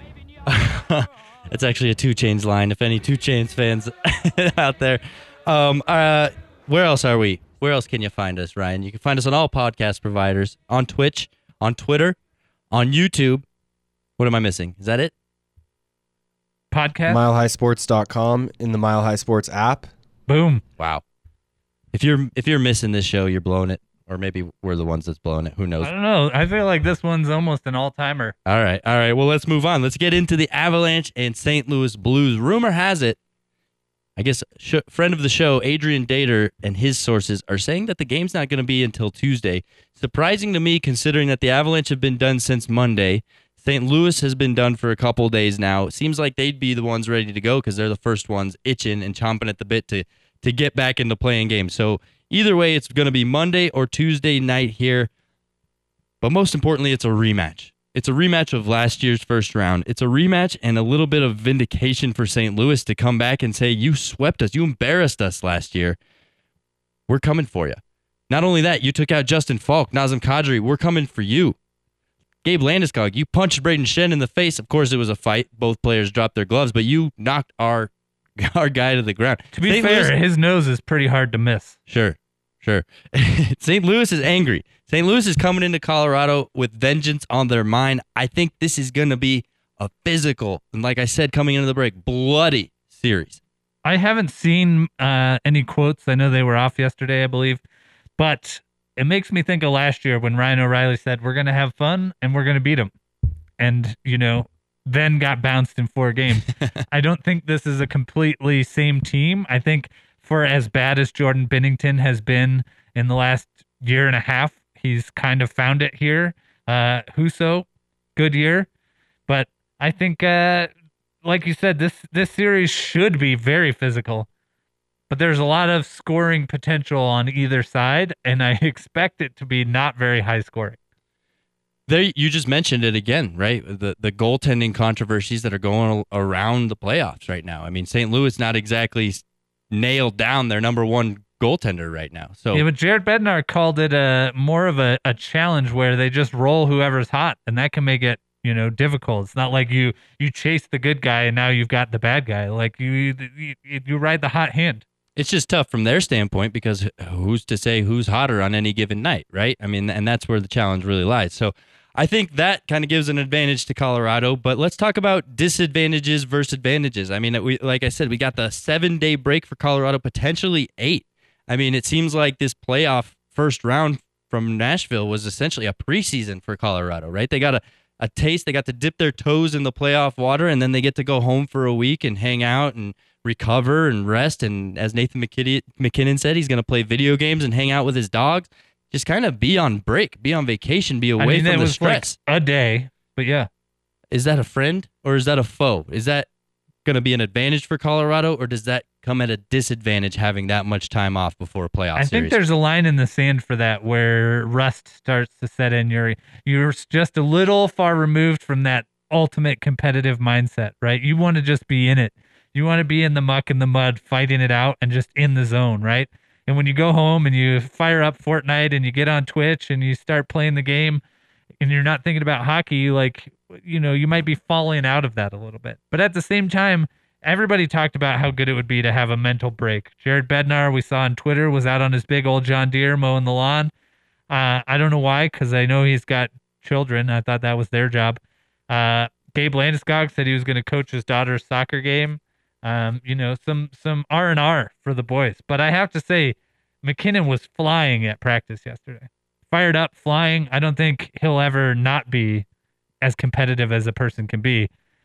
It's actually a Two Chainz line, if any Two Chainz fans out there. Um, uh, where else are we? Where else can you find us, Ryan? You can find us on all podcast providers, on Twitch, on Twitter, on YouTube. What am I missing? Is that it? Podcast? mile high sports dot com in the Mile High Sports app. Boom. Wow. If you're if you're missing this show, you're blowing it. Or maybe we're the ones that's blowing it. Who knows? I don't know. I feel like this one's almost an all-timer. All right. All right. Well, let's move on. Let's get into the Avalanche and Saint Louis Blues. Rumor has it, I guess, sh- friend of the show, Adrian Dater, and his sources are saying that the game's not going to be until Tuesday. Surprising to me, considering that the Avalanche have been done since Monday. Saint Louis has been done for a couple days now. It seems like they'd be the ones ready to go because they're the first ones itching and chomping at the bit to, to get back into playing games. So either way, it's going to be Monday or Tuesday night here. But most importantly, it's a rematch. It's a rematch of last year's first round. It's a rematch and a little bit of vindication for Saint Louis to come back and say, you swept us. You embarrassed us last year. We're coming for you. Not only that, you took out Justin Falk, Nazem Kadri. We're coming for you. Gabe Landeskog, you punched Braden Shen in the face. Of course, it was a fight. Both players dropped their gloves, but you knocked our our guy to the ground. To be Saint fair, Louis, his nose is pretty hard to miss. Sure, sure. Saint Louis is angry. Saint Louis is coming into Colorado with vengeance on their mind. I think this is going to be a physical, and like I said, coming into the break, bloody series. I haven't seen uh, any quotes. I know they were off yesterday, I believe. But it makes me think of last year when Ryan O'Reilly said, we're going to have fun and we're going to beat them. And, you know, then got bounced in four games. I don't think this is a completely same team. I think for as bad as Jordan Binnington has been in the last year and a half, He's kind of found it here. Uh, Husso, good year. But I think, uh, like you said, this, this series should be very physical. But there's a lot of scoring potential on either side, and I expect it to be not very high scoring. There, you just mentioned it again, right? The the goaltending controversies that are going around the playoffs right now. I mean, Saint Louis not exactly nailed down their number one goaltender right now. So yeah, but Jared Bednar called it a more of a, a challenge where they just roll whoever's hot, and that can make it, you know, difficult. It's not like you you chase the good guy and now you've got the bad guy. Like you you, you ride the hot hand. It's just tough from their standpoint because who's to say who's hotter on any given night, right? I mean, and that's where the challenge really lies. So I think that kind of gives an advantage to Colorado, but let's talk about disadvantages versus advantages. I mean, we, like I said, we got the seven-day break for Colorado, potentially eight. I mean, it seems like this playoff first round from Nashville was essentially a preseason for Colorado, right? They got a, a taste. They got to dip their toes in the playoff water, and then they get to go home for a week and hang out and recover and rest. And as Nathan McKinnon, McKinnon said, he's going to play video games and hang out with his dogs. Just kind of be on break, be on vacation, be away I mean, from it the was stress. Like a day, but yeah. Is that a friend or is that a foe? Is that going to be an advantage for Colorado, or does that come at a disadvantage having that much time off before a playoff I series? think there's a line in the sand for that where rust starts to set in. You're you're just a little far removed from that ultimate competitive mindset, right? You want to just be in it. You want to be in the muck and the mud, fighting it out and just in the zone, right? And when you go home and you fire up Fortnite and you get on Twitch and you start playing the game and you're not thinking about hockey, like, you know, you might be falling out of that a little bit. But at the same time, everybody talked about how good it would be to have a mental break. Jared Bednar, we saw on Twitter, was out on his big old John Deere mowing the lawn. Uh, I don't know why, because I know he's got children. I thought that was their job. Uh, Gabe Landeskog said he was going to coach his daughter's soccer game. Um, you know, some some R and R for the boys. But I have to say, McKinnon was flying at practice yesterday. Fired up, flying. I don't think he'll ever not be as competitive as a person can be.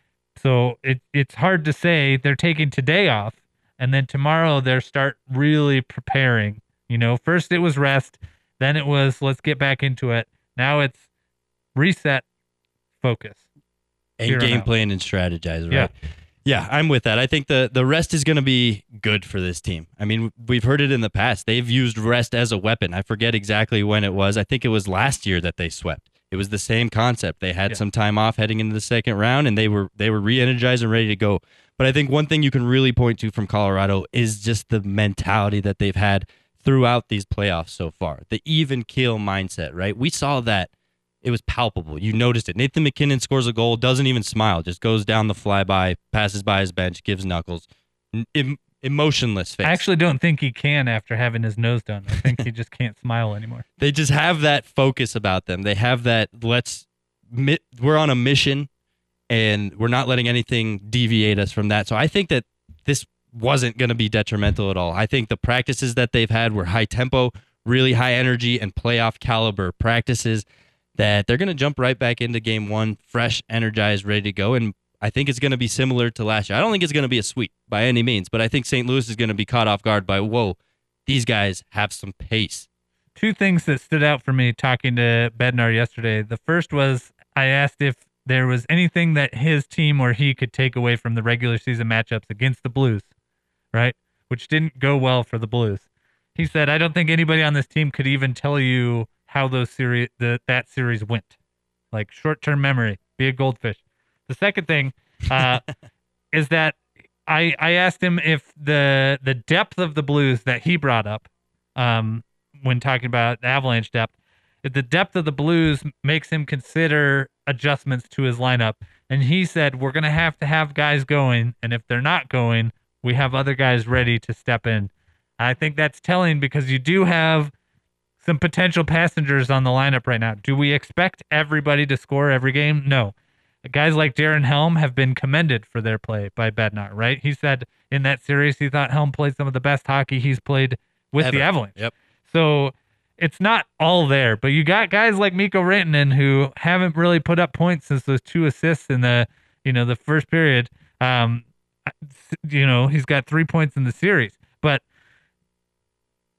So it it's hard to say. They're taking today off, and then tomorrow they'll start really preparing. You know, first it was rest, then it was let's get back into it. Now it's reset, focus. And game plan and strategize, right? Yeah. Yeah, I'm with that. I think the, the rest is going to be good for this team. I mean, we've heard it in the past. They've used rest as a weapon. I forget exactly when it was. I think it was last year that they swept. It was the same concept. They had Yeah. some time off heading into the second round, and they were they were re-energized and ready to go. But I think one thing you can really point to from Colorado is just the mentality that they've had throughout these playoffs so far. The even keel mindset, right? We saw that. It was palpable. You noticed it. Nathan McKinnon scores a goal, doesn't even smile, just goes down the flyby, passes by his bench, gives knuckles. Em- emotionless face. I actually don't think he can after having his nose done. I think he just can't smile anymore. They just have that focus about them. They have that, let's, mi- we're on a mission, and we're not letting anything deviate us from that. So I think that this wasn't going to be detrimental at all. I think the practices that they've had were high tempo, really high energy, and playoff caliber practices that they're going to jump right back into game one, fresh, energized, ready to go. And I think it's going to be similar to last year. I don't think it's going to be a sweep by any means, but I think Saint Louis is going to be caught off guard by, whoa, these guys have some pace. Two things that stood out for me talking to Bednar yesterday. The first was I asked if there was anything that his team or he could take away from the regular season matchups against the Blues, right? Which didn't go well for the Blues. He said, I don't think anybody on this team could even tell you how those series the, that series went. Like short-term memory, be a goldfish. The second thing uh, is that I I asked him if the the depth of the Blues that he brought up um, when talking about the Avalanche depth, if the depth of the Blues makes him consider adjustments to his lineup. And he said, we're going to have to have guys going, and if they're not going, we have other guys ready to step in. I think that's telling because you do have some potential passengers on the lineup right now. Do we expect everybody to score every game? No. Guys like Darren Helm have been commended for their play by Bednar, right? He said in that series he thought Helm played some of the best hockey he's played with Ever. the Avalanche. Yep. So it's not all there, but you got guys like Mikko Rantanen who haven't really put up points since those two assists in the, you know, the first period. Um, you know, he's got three points in the series, but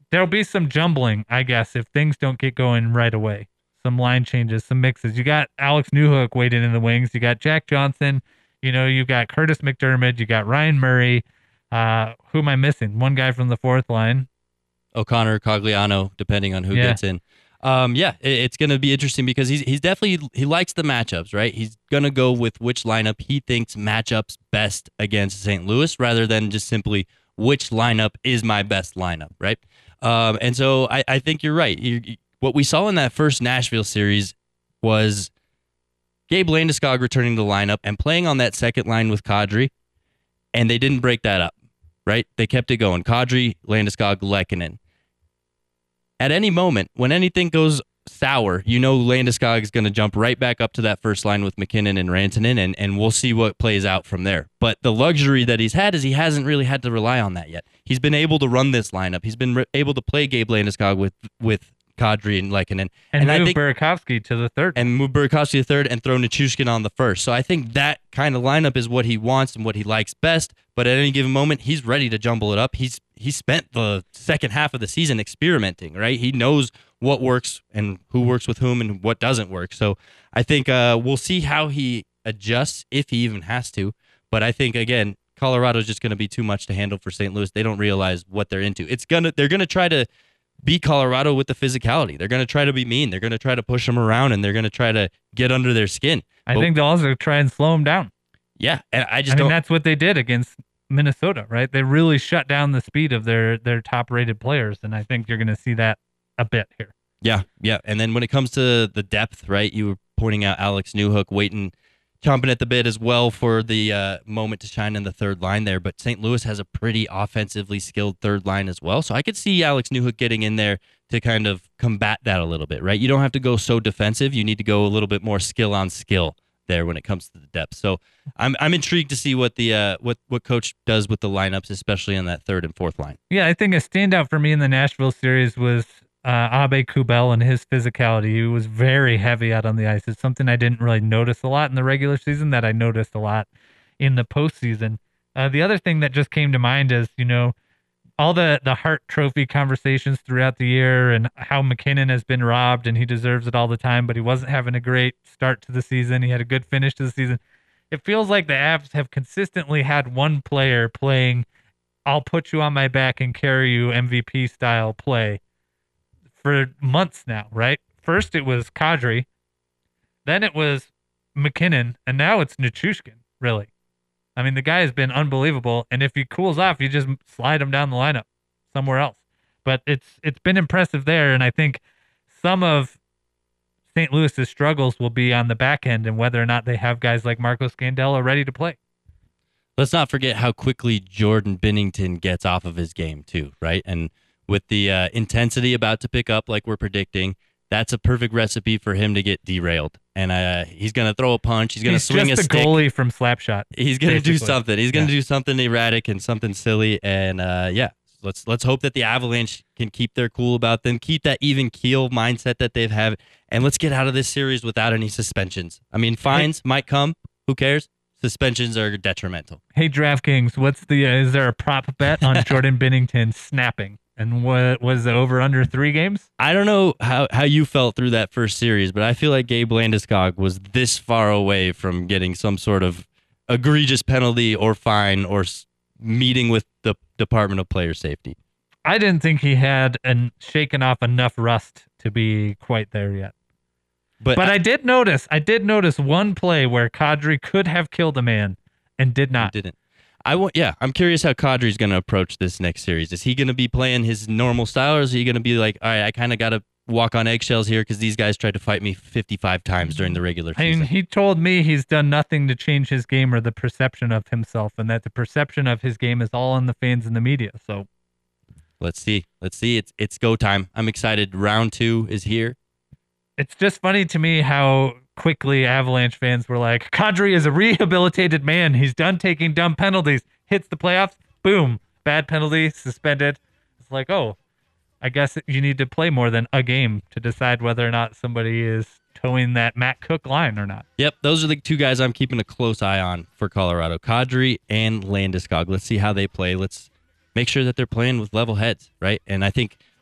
there'll be some jumbling, I guess, if things don't get going right away. Some line changes, some mixes. You got Alex Newhook waiting in the wings. You got Jack Johnson. You know, you got Curtis McDermott. You got Ryan Murray. Uh, who am I missing? One guy from the fourth line. O'Connor, Cogliano, depending on who Yeah. gets in. Um, yeah, it, it's going to be interesting because he's he's definitely he likes the matchups, right? He's going to go with which lineup he thinks matchups best against Saint Louis, rather than just simply which lineup is my best lineup, right? Um, and so I, I think you're right. You, you- what we saw in that first Nashville series was Gabe Landeskog returning to the lineup and playing on that second line with Kadri, and they didn't break that up, right? They kept it going. Kadri, Landeskog, Lehkonen. At any moment, when anything goes sour, you know Landeskog is going to jump right back up to that first line with McKinnon and Rantanen, and, and we'll see what plays out from there. But the luxury that he's had is he hasn't really had to rely on that yet. He's been able to run this lineup. He's been re- able to play Gabe Landeskog with with Kadri and Lehkonen. And, I move think Burakovsky to the third. and move Burakovsky to the third and throw Nichushkin on the first. So I think that kind of lineup is what he wants and what he likes best. But at any given moment, he's ready to jumble it up. He's he spent the second half of the season experimenting, right? He knows what works and who works with whom and what doesn't work. So I think uh, we'll see how he adjusts, if he even has to. But I think, again, Colorado's just going to be too much to handle for Saint Louis. They don't realize what they're into. It's gonna They're going to try to beat Colorado with the physicality. They're going to try to be mean. They're going to try to push them around, and they're going to try to get under their skin. I But- think they'll also try and slow him down. Yeah, and I just I mean, don't. that's what they did against Minnesota, right? They really shut down the speed of their their top rated players, and I think you're going to see that a bit here. Yeah, yeah. And then when it comes to the depth, right, you were pointing out Alex Newhook waiting, chomping at the bit as well for the uh, moment to shine in the third line there. But Saint Louis has a pretty offensively skilled third line as well. So I could see Alex Newhook getting in there to kind of combat that a little bit, right? You don't have to go so defensive. You need to go a little bit more skill on skill there when it comes to the depth. So I'm I'm intrigued to see what the uh, what what coach does with the lineups, especially on that third and fourth line. Yeah, I think a standout for me in the Nashville series was uh, Abe Kubel and his physicality. He was very heavy out on the ice. It's something I didn't really notice a lot in the regular season that I noticed a lot in the postseason. Uh, the other thing that just came to mind is, you know, all the, the Hart Trophy conversations throughout the year and how McKinnon has been robbed and he deserves it all the time, but he wasn't having a great start to the season. He had a good finish to the season. It feels like the Avs have consistently had one player playing, I'll put you on my back and carry you M V P style play for months now, right? First it was Kadri, then it was McKinnon, and now it's Nichushkin, really. I mean, the guy has been unbelievable, and if he cools off, you just slide him down the lineup somewhere else. But it's it's been impressive there, and I think some of Saint Louis's struggles will be on the back end and whether or not they have guys like Marco Scandella ready to play. Let's not forget how quickly Jordan Binnington gets off of his game too, right? And with the uh, intensity about to pick up, like we're predicting, that's a perfect recipe for him to get derailed. And uh, he's going to throw a punch. He's going to He's swing just a the stick. goalie from Slapshot. He's going to do basically. something. He's going to Yeah. do something erratic and something silly. And uh, yeah, let's let's hope that the Avalanche can keep their cool about them, keep that even keel mindset that they've had, and let's get out of this series without any suspensions. I mean, fines might come. Who cares? Suspensions are detrimental. Hey, DraftKings, what's the uh, is there a prop bet on Jordan Binnington snapping? And what was it, over under three games? I don't know how, how you felt through that first series, but I feel like Gabe Landeskog was this far away from getting some sort of egregious penalty or fine or s- meeting with the Department of Player Safety. I didn't think he had an shaken off enough rust to be quite there yet. But, But I did notice, I did notice one play where Kadri could have killed a man and did not. Didn't. I want, yeah, I'm curious how Kadri's going to approach this next series. Is he going to be playing his normal style, or is he going to be like, all right, I kind of got to walk on eggshells here because these guys tried to fight me fifty-five times during the regular I season? mean, he told me he's done nothing to change his game or the perception of himself, and that the perception of his game is all on the fans and the media. So Let's see. Let's see. It's it's go time. I'm excited. Round two is here. it's just funny to me how quickly Avalanche fans were like, Kadri is a rehabilitated man. He's done taking dumb penalties. Hits the playoffs. Boom. Bad penalty. Suspended. It's like, oh, I guess you need to play more than a game to decide whether or not somebody is towing that Matt Cook line or not. Yep, those are the two guys I'm keeping a close eye on for Colorado, Kadri and Landeskog. Let's see how they play. Let's make sure that they're playing with level heads, right? And I think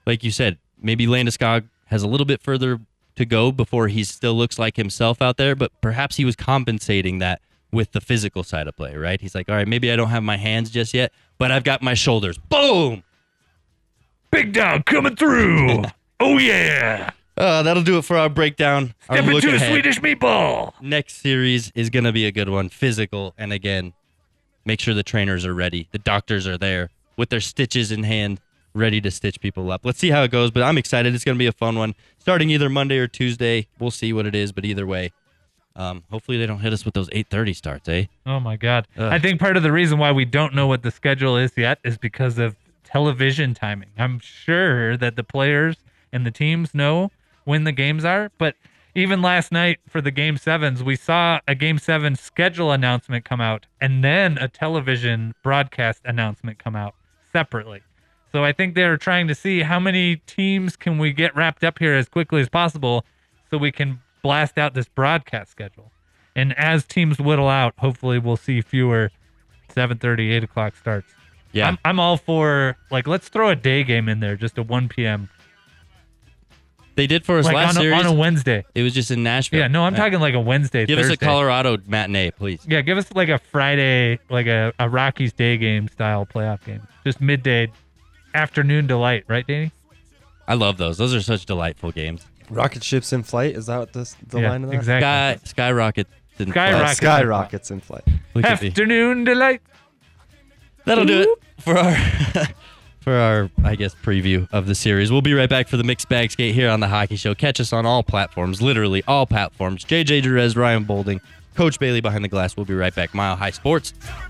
like you said, maybe Landeskog has a little bit further to go before he still looks like himself out there, but perhaps he was compensating that with the physical side of play, right? He's like, all right, maybe I don't have my hands just yet, but I've got my shoulders. Boom! Big dog coming through. Oh, yeah. Uh, that'll do it for our breakdown. Our Step look into a ahead. Swedish meatball. Next series is going to be a good one. Physical, and again, make sure the trainers are ready. The doctors are there with their stitches in hand, ready to stitch people up. Let's see how it goes, but I'm excited. It's going to be a fun one. Starting either Monday or Tuesday. We'll see what it is, but either way, um, hopefully they don't hit us with those eight thirty starts, eh? Oh, my God. Ugh. I think part of the reason why we don't know what the schedule is yet is because of television timing. I'm sure that the players and the teams know when the games are, but even last night for the game sevens, we saw a game seven schedule announcement come out and then a television broadcast announcement come out separately. So I think they're trying to see how many teams can we get wrapped up here as quickly as possible so we can blast out this broadcast schedule. And as teams whittle out, hopefully we'll see fewer seven thirty, eight o'clock starts. Yeah. I'm, I'm all for, like, let's throw a day game in there, just a one p.m. They did for us Like last on a, series. on a Wednesday. It was just in Nashville. Yeah, no, I'm Uh, talking like a Wednesday, Give Thursday. us a Colorado matinee, please. Yeah, give us like a Friday, like a, a Rockies day game style playoff game. Just midday, afternoon delight, right, Danny? I love those. Those are such delightful games. Rocket ships in flight. Is that what this, the Yeah, line of that? exactly. Sky, skyrocket. in Sky flight. rocket. Skyrockets in flight. Look at me. Afternoon delight. That'll do it for our for our I guess preview of the series. We'll be right back for the Mixed Bag Skate here on the Hockey Show. Catch us on all platforms, literally all platforms. J J Jerez, Ryan Bolding, Coach Bailey behind the glass. We'll be right back. Mile High Sports.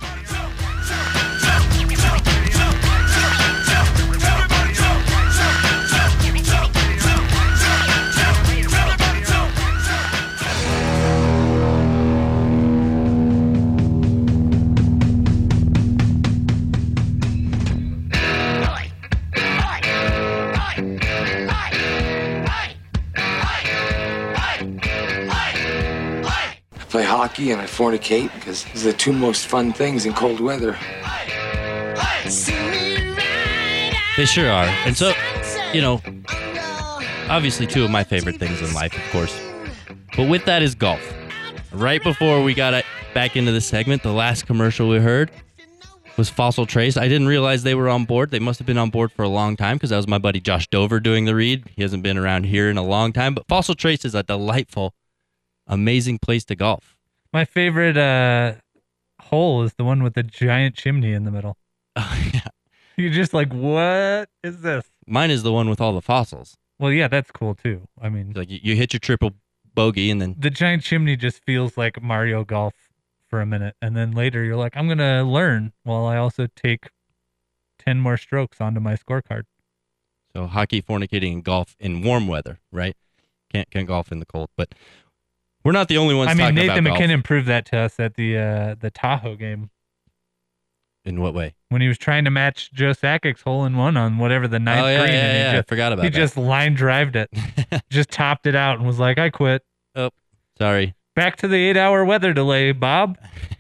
I play hockey and I fornicate because these are the two most fun things in cold weather. They sure are. And so, you know, obviously two of my favorite things in life, of course. But with that is golf. Right before we got back into the segment, the last commercial we heard was Fossil Trace. I didn't realize they were on board. They must have been on board for a long time because that was my buddy Josh Dover doing the read. He hasn't been around here in a long time. But Fossil Trace is a delightful, amazing place to golf. My favorite uh, hole is the one with the giant chimney in the middle. Oh, yeah. You're just like, what is this? Mine is the one with all the fossils. Well, yeah, that's cool too. I mean, Like you, you hit your triple bogey and then the giant chimney just feels like Mario Golf for a minute. And then later you're like, I'm going to learn while I also take ten more strokes onto my scorecard. so hockey, fornicating, and golf in warm weather, right? Can't can't golf in the cold, but we're not the only ones. I mean, talking Nathan about McKinnon golf. proved that to us at the uh, the Tahoe game In what way? when he was trying to match Joe Sakic's hole in one on whatever the ninth Oh, yeah, green. yeah, and he yeah, I just, forgot about He that. just line drived it, just topped it out, and was like, "I quit." Oh, sorry. Back to the eight-hour weather delay, Bob.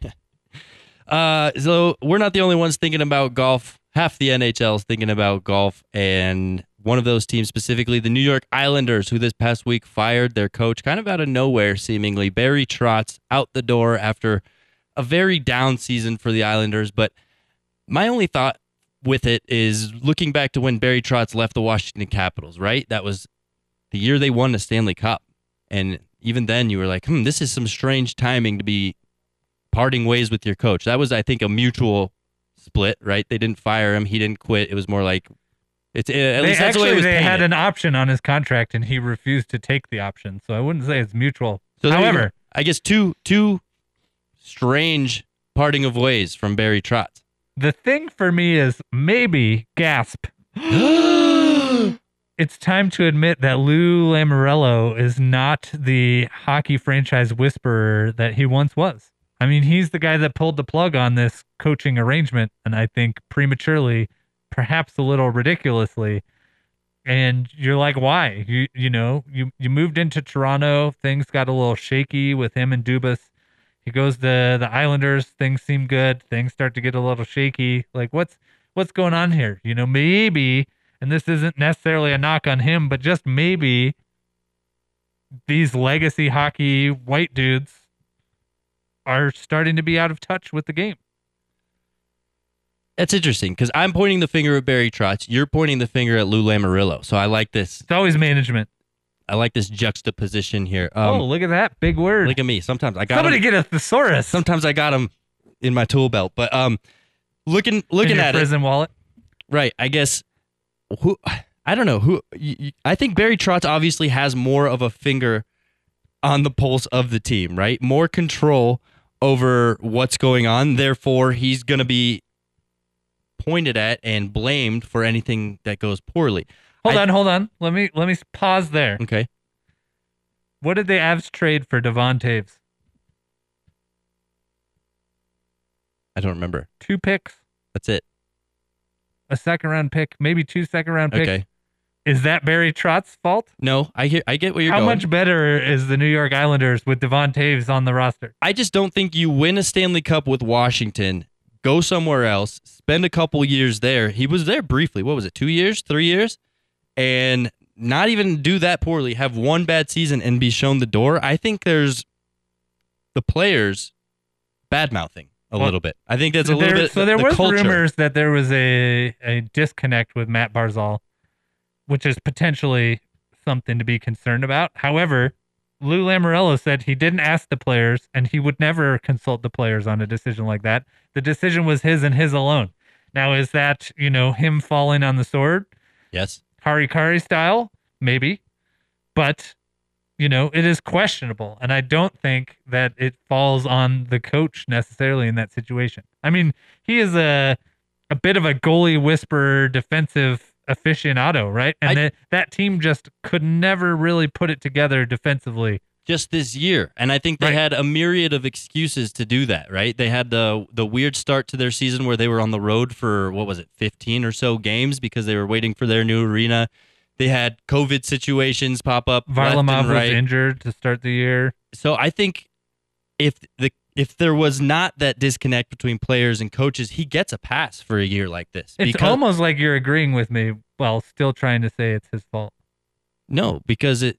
Uh, so we're not the only ones thinking about golf. Half the N H L is thinking about golf, and one of those teams specifically, the New York Islanders, who this past week fired their coach kind of out of nowhere, seemingly. Barry Trotz out the door after a very down season for the Islanders. But my only thought with it is looking back to when Barry Trotz left the Washington Capitals, right? That was the year they won the Stanley Cup. And even then you were like, hmm, this is some strange timing to be parting ways with your coach. That was, I think, a mutual split, right? They didn't fire him. He didn't quit. It was more like, it's at They least that's the way it actually was they had painted. an option on his contract, and he refused to take the option. So I wouldn't say it's mutual. So there you However, go. I guess two two strange parting of ways from Barry Trotz. the thing for me is maybe gasp. It's time to admit that Lou Lamoriello is not the hockey franchise whisperer that he once was. I mean, he's the guy that pulled the plug on this coaching arrangement, and I think prematurely, perhaps a little ridiculously. And you're like, why? You you know, you, you moved into Toronto, things got a little shaky with him and Dubas. He goes to the Islanders, things seem good, things start to get a little shaky. Like, what's what's going on here? You know, maybe, and this isn't necessarily a knock on him, but just maybe these legacy hockey white dudes are starting to be out of touch with the game. That's interesting because I'm pointing the finger at Barry Trotz. You're pointing the finger at Lou Lamoriello. So I like this. It's always management. I like this juxtaposition here. Um, oh, look at that big word! Look at me. Sometimes I got somebody him, get a thesaurus. Sometimes I got them in my tool belt, but um, looking looking in your at prison it, wallet. Right. I guess who I don't know who. You, you, I think Barry Trotz obviously has more of a finger on the pulse of the team. Right, more control over what's going on. Therefore, he's going to be pointed at and blamed for anything that goes poorly. Hold I, on, hold on. Let me let me pause there. Okay. What did the Avs trade for Devon Taves? I don't remember. Two picks. That's it. A second round pick, maybe two second round picks. Okay. Is that Barry Trotz's fault? No, I hear. I get where you're How going. much better is the New York Islanders with Devon Taves on the roster? I just don't think you win a Stanley Cup with Washington, go somewhere else, spend a couple years there. He was there briefly. What was it? Two years? Three years? And not even do that poorly, have one bad season and be shown the door. I think there's the players bad-mouthing a well, little bit. I think that's so a little there, bit So the, there the was culture. rumors that there was a, a disconnect with Matt Barzal, which is potentially something to be concerned about. However, Lou Lamoriello said he didn't ask the players and he would never consult the players on a decision like that. The decision was his and his alone. Now, is that, you know, him falling on the sword? Yes. Hari Kari style? Maybe. But, you know, it is questionable. And I don't think that it falls on the coach necessarily in that situation. I mean, he is a a bit of a goalie whisperer, defensive aficionado, right? And I, that, that team just could never really put it together defensively. Just this year. And I think they right. had a myriad of excuses to do that, right? They had the the weird start to their season where they were on the road for, what was it, fifteen or so games because they were waiting for their new arena. They had COVID situations pop up. Varlamov right. was injured to start the year. So I think if the if there was not that disconnect between players and coaches, he gets a pass for a year like this. It's because, almost like you're agreeing with me while still trying to say it's his fault. No, because it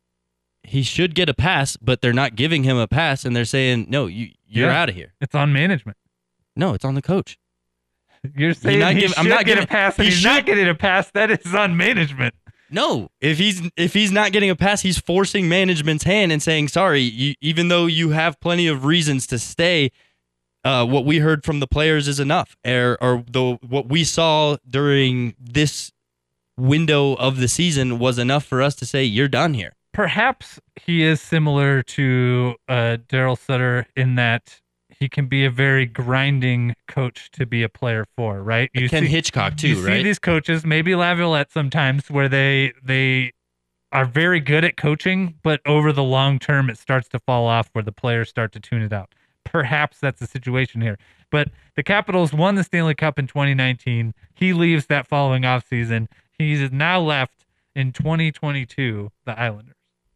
he should get a pass, but they're not giving him a pass, and they're saying, no, you, you're yeah. out of here. It's on management. No, it's on the coach. You're saying not he give, should I'm not get giving, a pass, and he he's should, not getting a pass. That is on management. No, if he's if he's not getting a pass, he's forcing management's hand and saying, sorry, you, even though you have plenty of reasons to stay, uh, what we heard from the players is enough. Or, or the what we saw during this window of the season was enough for us to say, you're done here. Perhaps he is similar to uh, Daryl Sutter in that he can be a very grinding coach to be a player for, right? You Ken see, Hitchcock too, you right? You see these coaches, maybe Laviolette sometimes, where they they are very good at coaching, but over the long term, it starts to fall off where the players start to tune it out. Perhaps that's the situation here. But the Capitals won the Stanley Cup in twenty nineteen. He leaves that following offseason. He's now left in twenty twenty-two, the Islanders.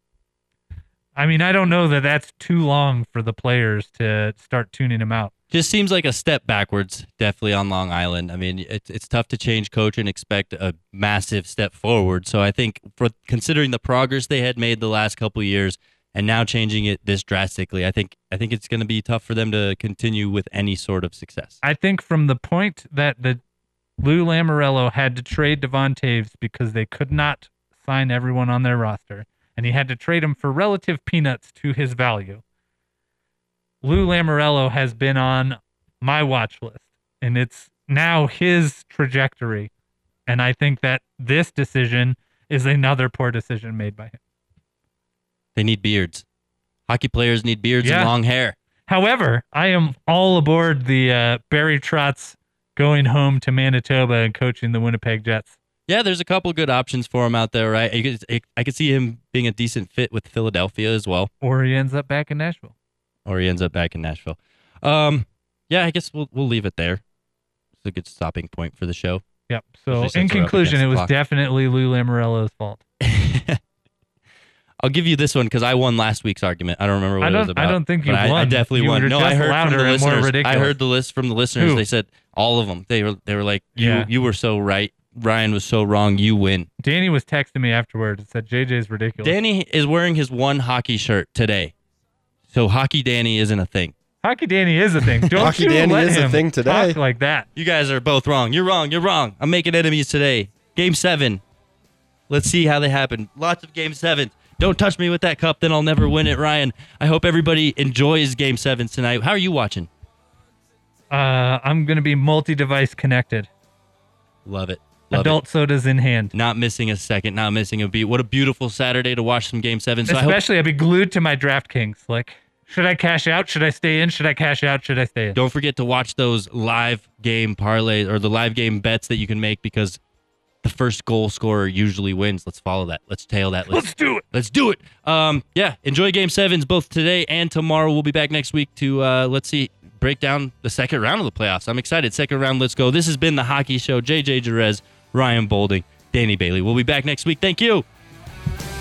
I mean, I don't know that that's too long for the players to start tuning him out. Just seems like a step backwards, definitely on Long Island. I mean, it's it's tough to change coach and expect a massive step forward. So I think for considering the progress they had made the last couple of years and now changing it this drastically, I think I think it's going to be tough for them to continue with any sort of success. I think from the point that the Lou Lamoriello had to trade Devon Taves because they could not sign everyone on their roster, and he had to trade him for relative peanuts to his value. Lou Lamoriello has been on my watch list, and it's now his trajectory. And I think that this decision is another poor decision made by him. They need beards. Hockey players need beards yeah. and long hair. However, I am all aboard the uh, Barry Trotz going home to Manitoba and coaching the Winnipeg Jets. Yeah, there's a couple good options for him out there, right? You could, I could see him being a decent fit with Philadelphia as well. Or he ends up back in Nashville. Or he ends up back in Nashville. Um, yeah, I guess we'll we'll leave it there. It's a good stopping point for the show. Yep. So in conclusion, it was clock. definitely Lou Lamoriello's fault. I'll give you this one because I won last week's argument. I don't remember what I don't, it was about. I don't think you won. I, I definitely you won. No, I heard from the listeners. I heard the list from the listeners. Who? They said all of them. They were they were like, you yeah. you were so right. Ryan was so wrong. You win. Danny was texting me afterward and said J J's ridiculous. Danny is wearing his one hockey shirt today. So Hockey Danny isn't a thing. Hockey Danny is a thing. Don't Hockey you Danny let is a him thing today. talk like that. You guys are both wrong. You're wrong. You're wrong. I'm making enemies today. Game seven. Let's see how they happen. Lots of game sevens. Don't touch me with that cup, then I'll never win it, Ryan. I hope everybody enjoys game sevens tonight. How are you watching? Uh, I'm going to be multi-device connected. Love it. Love Adult it. sodas in hand. Not missing a second, not missing a beat. What a beautiful Saturday to watch some game sevens. So Especially, I hope, I'd be glued to my DraftKings. Like, should I cash out? Should I stay in? Should I cash out? Should I stay in? don't forget to watch those live game parlays or the live game bets that you can make because the first goal scorer usually wins. Let's follow that. Let's tail that. Let's, Let's do it. Let's do it. Um, yeah, enjoy game sevens both today and tomorrow. We'll be back next week to, uh, let's see, break down the second round of the playoffs. I'm excited. Second round, let's go. This has been The Hockey Show. J J Jerez, Ryan Bolding, Danny Bailey. We'll be back next week. Thank you.